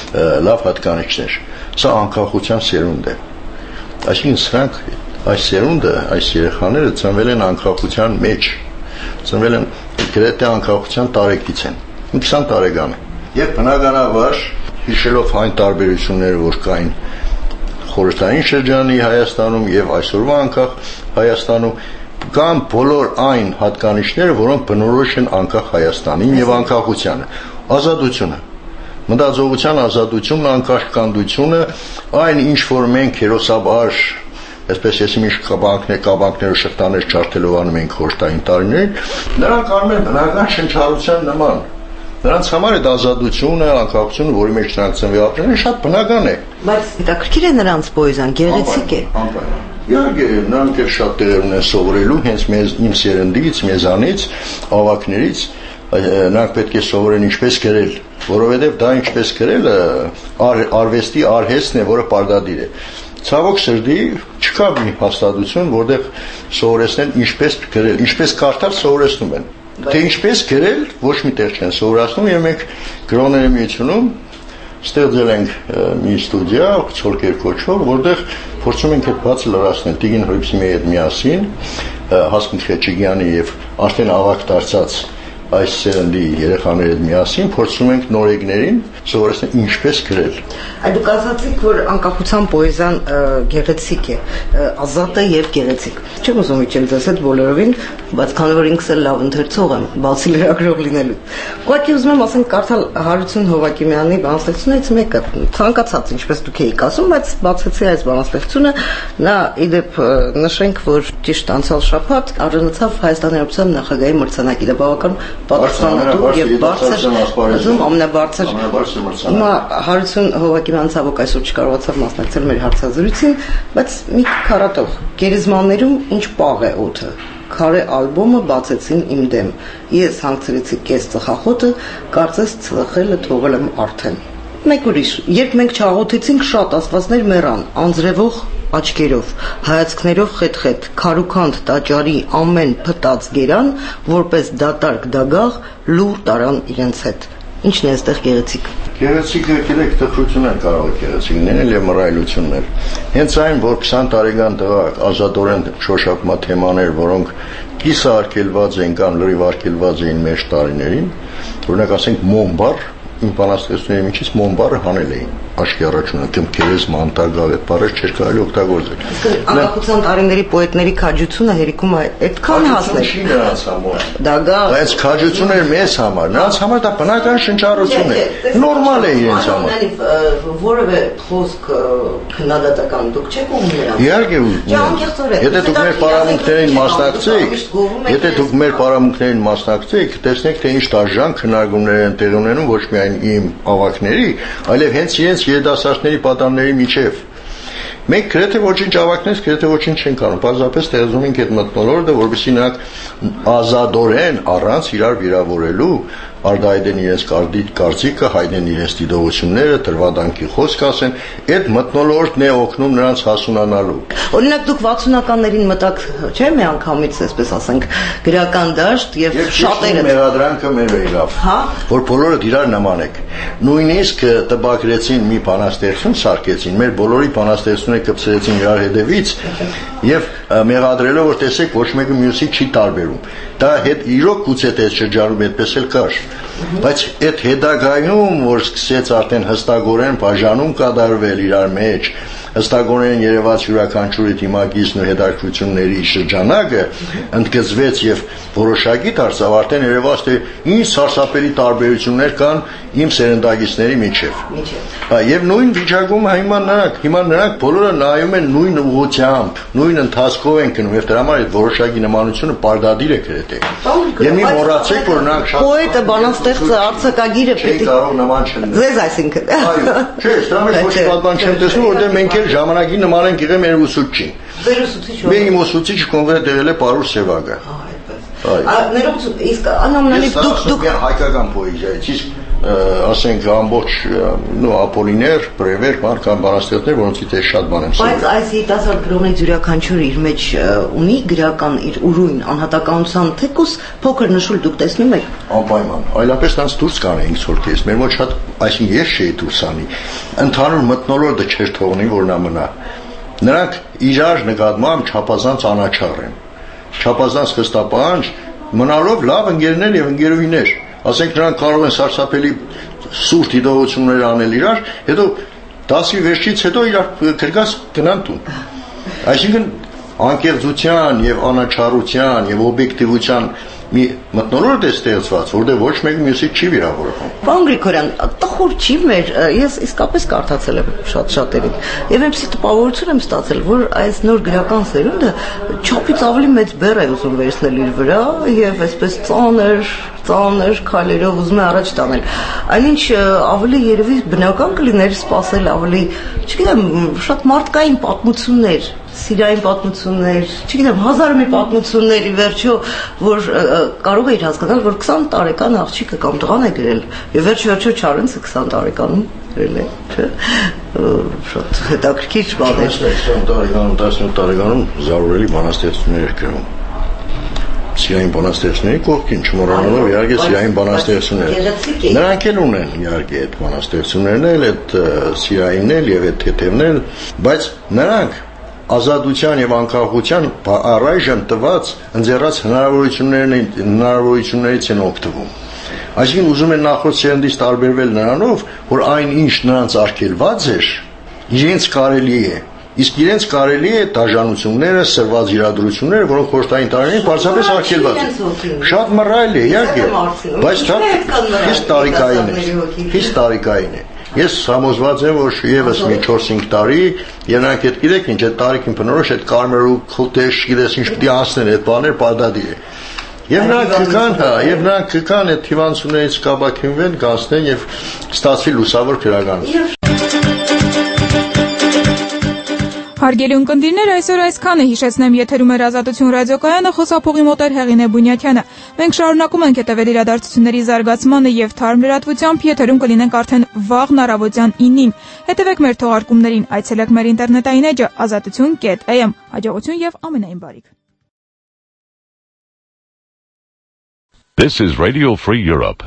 լավ հատկանիշներ։ Սա անկախության սերունդ է։ Այսինքն սրանք այս սերունդը, այս երեխաները ծնվել են անկախության մեջ, ծնվել են գրեթե անկախության տարեկից են, քսան տարեկան է։ Եվ բնականաբար հիշելով այն տարբերությունները, որ կային խորհրդային շրջանի Հայաստանում եւ այսօրվա անկախ Հայաստանում, կան բոլոր այն հատկանիշները, որոնք բնորոշ են անկախ Հայաստանին եւ անկախությանը, ազատությունը, մտածողության ազատությունն, անկաշկանդությունը, այն ինչ որ մենք հերոսաբար, այսպես ես ինչ կաբանքներ, կաբանքները շղթաներ չարթելով անում ենք խորհրդային տարիներին, նրանք անում են բնական շնչառության նման։ Նրանց համար այդ ազատությունը, անկախությունը, որի մեջ նրանք ծնվել ապրել են, շատ բնական է։ Բայց հետաքրքիր է նրանց պոեզիան, գեղեցիկ է։ Իհարկե, նրանք էլ շատ տեղեր ունեն սովորելու հենց մեզ իմ սերնդից, մեզանից, ավակներից, նրանք պետք է սովորեն ինչպես գրել, որովհետև դա ինչպես գրելը ար, արվեստի արհեստն է, որը պարտադիր է։ Ցավոք սրտի չկա մի հաստատություն, որտեղ սովորեցնեն ինչպես գրել, ինչպես կարդալ սովորեցնում են։ Թե ինչպես գրել, ոչ մի տեղ չեն սովորացնում, եւ մենք գրողների միությունում ստեղծել ենք մի ստուդիա, Ցոլկեր կոչվող, որտեղ փորձում ենք այդ բացը լրացնել Տիգին Հրիփսիմի հետ միասին, Հասմիկ Խեչիկյանի եւ արդեն ավագ դարձած այս սերնդի երեխաների հետ միասին փորձում ենք նորեգներին սովորեցնել ինչպես գրել։ Այդ դուք ասացիք, որ անկախության պոեզիան գեղեցիկ է, ազատ է եւ գեղեցիկ։ Չեմ ուզում իջել ձեզ հետ բոլորովին, բայց քանի որ ինքս էլ լավ ընթերցող եմ, բացի լրագրող լինելու։ Ուղղակի ուզում եմ ասենք կարդալ Հարություն Հովակիմյանի բանաստեղծությունից մեկը, ցանկացած, ինչպես դուք եք ասում, բայց բացեցի այս բանաստեղծությունը, նա իդեպ նշենք, որ ճիշտ անցյալ շաբաթ արժանացավ Հայաստանի Հանրապետության նախագահի մրցանակի, դա բավական պատասխանատու եւ բարձր, ուզում ամենաբարձր Հիմա Հարություն Հովակիմյան ցավոք այսօր չկարողացավ մասնակցել մեր հարցազրույցին, բայց մի քարատող գերեզմաններում ինչ պաղ է օդը։ Քարե ալբոմը բացեցին իմ դեմ։ Ես հանգցրեցի կես ծխախոտը, կարծես ծխելը թողել եմ արդեն։ Մեկ ուրիշ, երբ մենք չաղոթեցինք, շատ աստվածներ մեռան, անձրևող աչքերով, հայացքներով խետ-խետ, քարուքանդ տաճարի ամեն փտած գերան, որպես դատարկ դագաղ լուր տարան իրենց հետ։ Ինչն է այստեղ գեղեցիկ։ Գեղեցիկը գիտեք տխրություններ կարող է գեղեցիկ լինել եւ մռայլություններ։ Հենց այն, որ քսան տարեկան տղա ազատորեն շոշափմա թեմաներ, որոնք կիսաարկելված են կամ լրիվ արկելված էին մեր տարիներին, օրինակ ասենք մոմբար, իմ բանաստեղծությունների միջից մոմբարը հանել էին աչքի առաջունը, կամ գերեզման տագավ այդ բառեր չէր կարելի օգտագործել։ Անկախության տարիների պոետների քաջությունը հերիքում է այդքան հասնել։ Չի նրանց համար։ Դագաղ։ Բայց քաջությունը էր մեզ համար, նրանց համար դա բնական շնչառություն է։ Նորմալ է իրենց համար։ Որևէ խոսք քննադատական դուք չեք ուղում նրանց։ Իհարկե ուղում։ Եթե դուք մեր պարամունքներին մասնակցեիք, եթե դուք մեր պարամունքներին մասնակցեիք, տեսնեք թե ինչ դաժան քննարկումներ են տեղի ունենում ոչ միայն իմ ավակների, այլև հենց իրենց երիտասարդների պատանների միջև։ Մենք գրեթե ոչինչ ավակնես, գրեթե ոչինչ չենք անում, պարզապես տեղում ենք այդ մթնոլորտը, որովհետեւ նրանք ազատորեն առանց իրար վիրավորելու արտահայտեն իրենց կարծիքը, հայտնեն իրենց դիտողությունները, տրվադանքի խոսք ասեն, այդ մթնոլորտն է օգնում նրանց հասունանալու։ Օրինակ դուք վաթսունականներին մտակ, չէ՞, մի անգամից, այսպես ասենք, գրական դաշտ եւ շատերը մեղադրանքը մեր եղավ, որ բոլորը իրար նման եք։ Նույնիսկ տպագրեցին մի բանաստեղծություն, սարքեցին, մեր բոլորի բանաստեղծությունները կպցրեցին իրար հետևից եւ մեղադրելով որ տեսեք ոչ մեկը մյուսի չի տարբերում։ Դա հետ իրոք գուցե տես շրջանում այդպես էլ կար։ Բայց այդ հետագայում որ սկսեց արդեն հստակորեն բաժանում կատարվել իրար մեջ, հստակորեն երևաց յուրաքանչյուրի դիմագիծն ու հետաքրությունների շրջանակը ընդգծվեց եւ որոշակի դարձավ արդեն երևաց թե ինչ սարսափելի տարբերություններ կան իմ սերնդագիծների միջև։ Եվ նույն վիճակում հիմա նրանք, հիմա նրանք բոլորը նայում են նույն ուղղությամբ, նույն ընթացքով են գնում եւ դրա համար այդ որոշակի նմանությունը պարտադիր է գրեթե։ Եվ մի մոռացեք որ նրանք շատ պոետը, բանաստեղծը, արձակագիրը պետք է կարող նման չլինի։ Ձեզ այսինքն։ Այո, չէ, դա մեջ ոչ պատման չեմ տեսնում, որտեղ մենք էլ ժամանակի նման ենք եղել մեր ուսուցչին։ Ձեր ուսուցիչը։ Մեր իմ ուսուցիչ կոնկրետ եղել է Պարուս Սևակը։ Ներողություն, իսկ անամնալից դուք դուք հայկական պոեզիայից, իսկ ասենք ամբողջ նո Ապոլիներ, Պրևեր, բան բանաստեղծներ, որոնցից է շատ բան եմ սովորել։ Բայց այս երիտասարդ գրողներից յուրաքանչյուրը իր մեջ ունի գրական իր ուրույն անհատականության թեկուս փոքր նշույլ դուք տեսնում եք։ Անպայման, այլապես նրանց դուրս կանեինք ցորքից։ Մեր մոտ շատ, այսինքն ես չէի դուրս անի։ Ընդհանուր մթնոլորտը չէր թողնի, որ նա մնա։ Նրանք իրար նկատմամբ չափազանց անաչառ են։ Չափազանց խստապահանջ, մնալով լավ ընկերներ եւ ընկերուհիներ։ Ասենք նրանք կարող են սարսափելի սուրտ դիտողություններ անել իրար, հետո դասի վերջից հետո իրար գրկած գնան տուն։ Այսինքն անկեղծության եւ անաչառության եւ օբյեկտիվության մի մթնոլորտ է ստեղծված, որտեղ ոչ մեկ մյուսի չի վիրավորվում։ Պարոն Գրիգորյան, տխուր չի մեր, ես իսկապես կարդացել եմ շատ շատերին։ Եվ այնպեսի տպավորություն եմ ստացել, որ այս նոր գրական սերունդը չափից ավելի մեծ բեռ է ուզում վերցնել իր վրա եւ այսպես ծանր, ծանր քայլերով ուզում է առաջ տանել։ Այնինչ ավելի երևի բնական կլիներ սпасել ավելի, չգիտեմ, շատ մարդկային պատմություններ Սիրիայի պատմություններ, չգիտեմ, հազար մի պատմությունների վերջո, որ կարող էիր հասկանալ, որ քսան տարեկան աղջիկը կամ տղան է գրել, եւ վերջ-վերջո Չարենցը քսան տարեկանում գրել է, չէ՞։ Շատ հետաքրքիր բան է։ քսան տարեկանում, տասնյոթ տարեկանում զարուրելի բանաստեղծություններ էր գրում։ Սիրային բանաստեղծների կողքին չմոռանալով իհարկե սիրային բանաստեղծությունները։ Նրանք էլ ունեն իհարկե այդ բանաստեղծություններն էլ, այդ սիրայինն էլ եւ այդ թեթևներն, բայց նրանք ազատության եւ անկախության առայժմ տված ընձեռած հնարավորություններն հնարավորություններից են օգտվում։ Այսինքն ուզում են նախորդ սերնդից տարբերվել նրանով, որ այն ինչ նրանց արգելված էր, իրենց կարելի է, իսկ իրենց կարելի է դաժանությունները, սրված իրադրությունները, որոնք խորհրդային տարիներին պարզապես արգելված են։ Շատ մռայլ է, իհարկե, բայց դա խիստ տարիքային է, խիստ տարիքային է։ Ես համոզված եմ, որ եւս մի չորս-հինգ տարի, եւ նրանք այդ գիտեք ինչ, այդ տարիքին բնորոշ այդ կարմեր ու քլտեշ, գիտես ինչ պիտի անցնեն, այդ բաներ պարտադիր է։ Եվ նրանք կգան, հա, եւ նրանք կգան այդ հիվանդություններից կապակցվեն, կանցնեն եւ ստացվի լուսավոր քրագանություն։ Հարգելի ունկնդիրներ, այսօր այսքանը հիշեցնեմ եթերում էր Ազատություն ռադիոկայանը, խոսափողի մոտ էր Հեղինե Բունյաթյանը։ Մենք շարունակում ենք հետևել իրադարձությունների զարգացմանը եւ թարմ լրատվությամբ, եթերում կլինենք արդեն վաղն առավոտյան ինին։ Հետևեք մեր թողարկումներին, այցելեք մեր ինտերնետային էջը ազատություն կետ am, հաջողություն եւ ամենայն բարիք։ This is Radio Free Europe.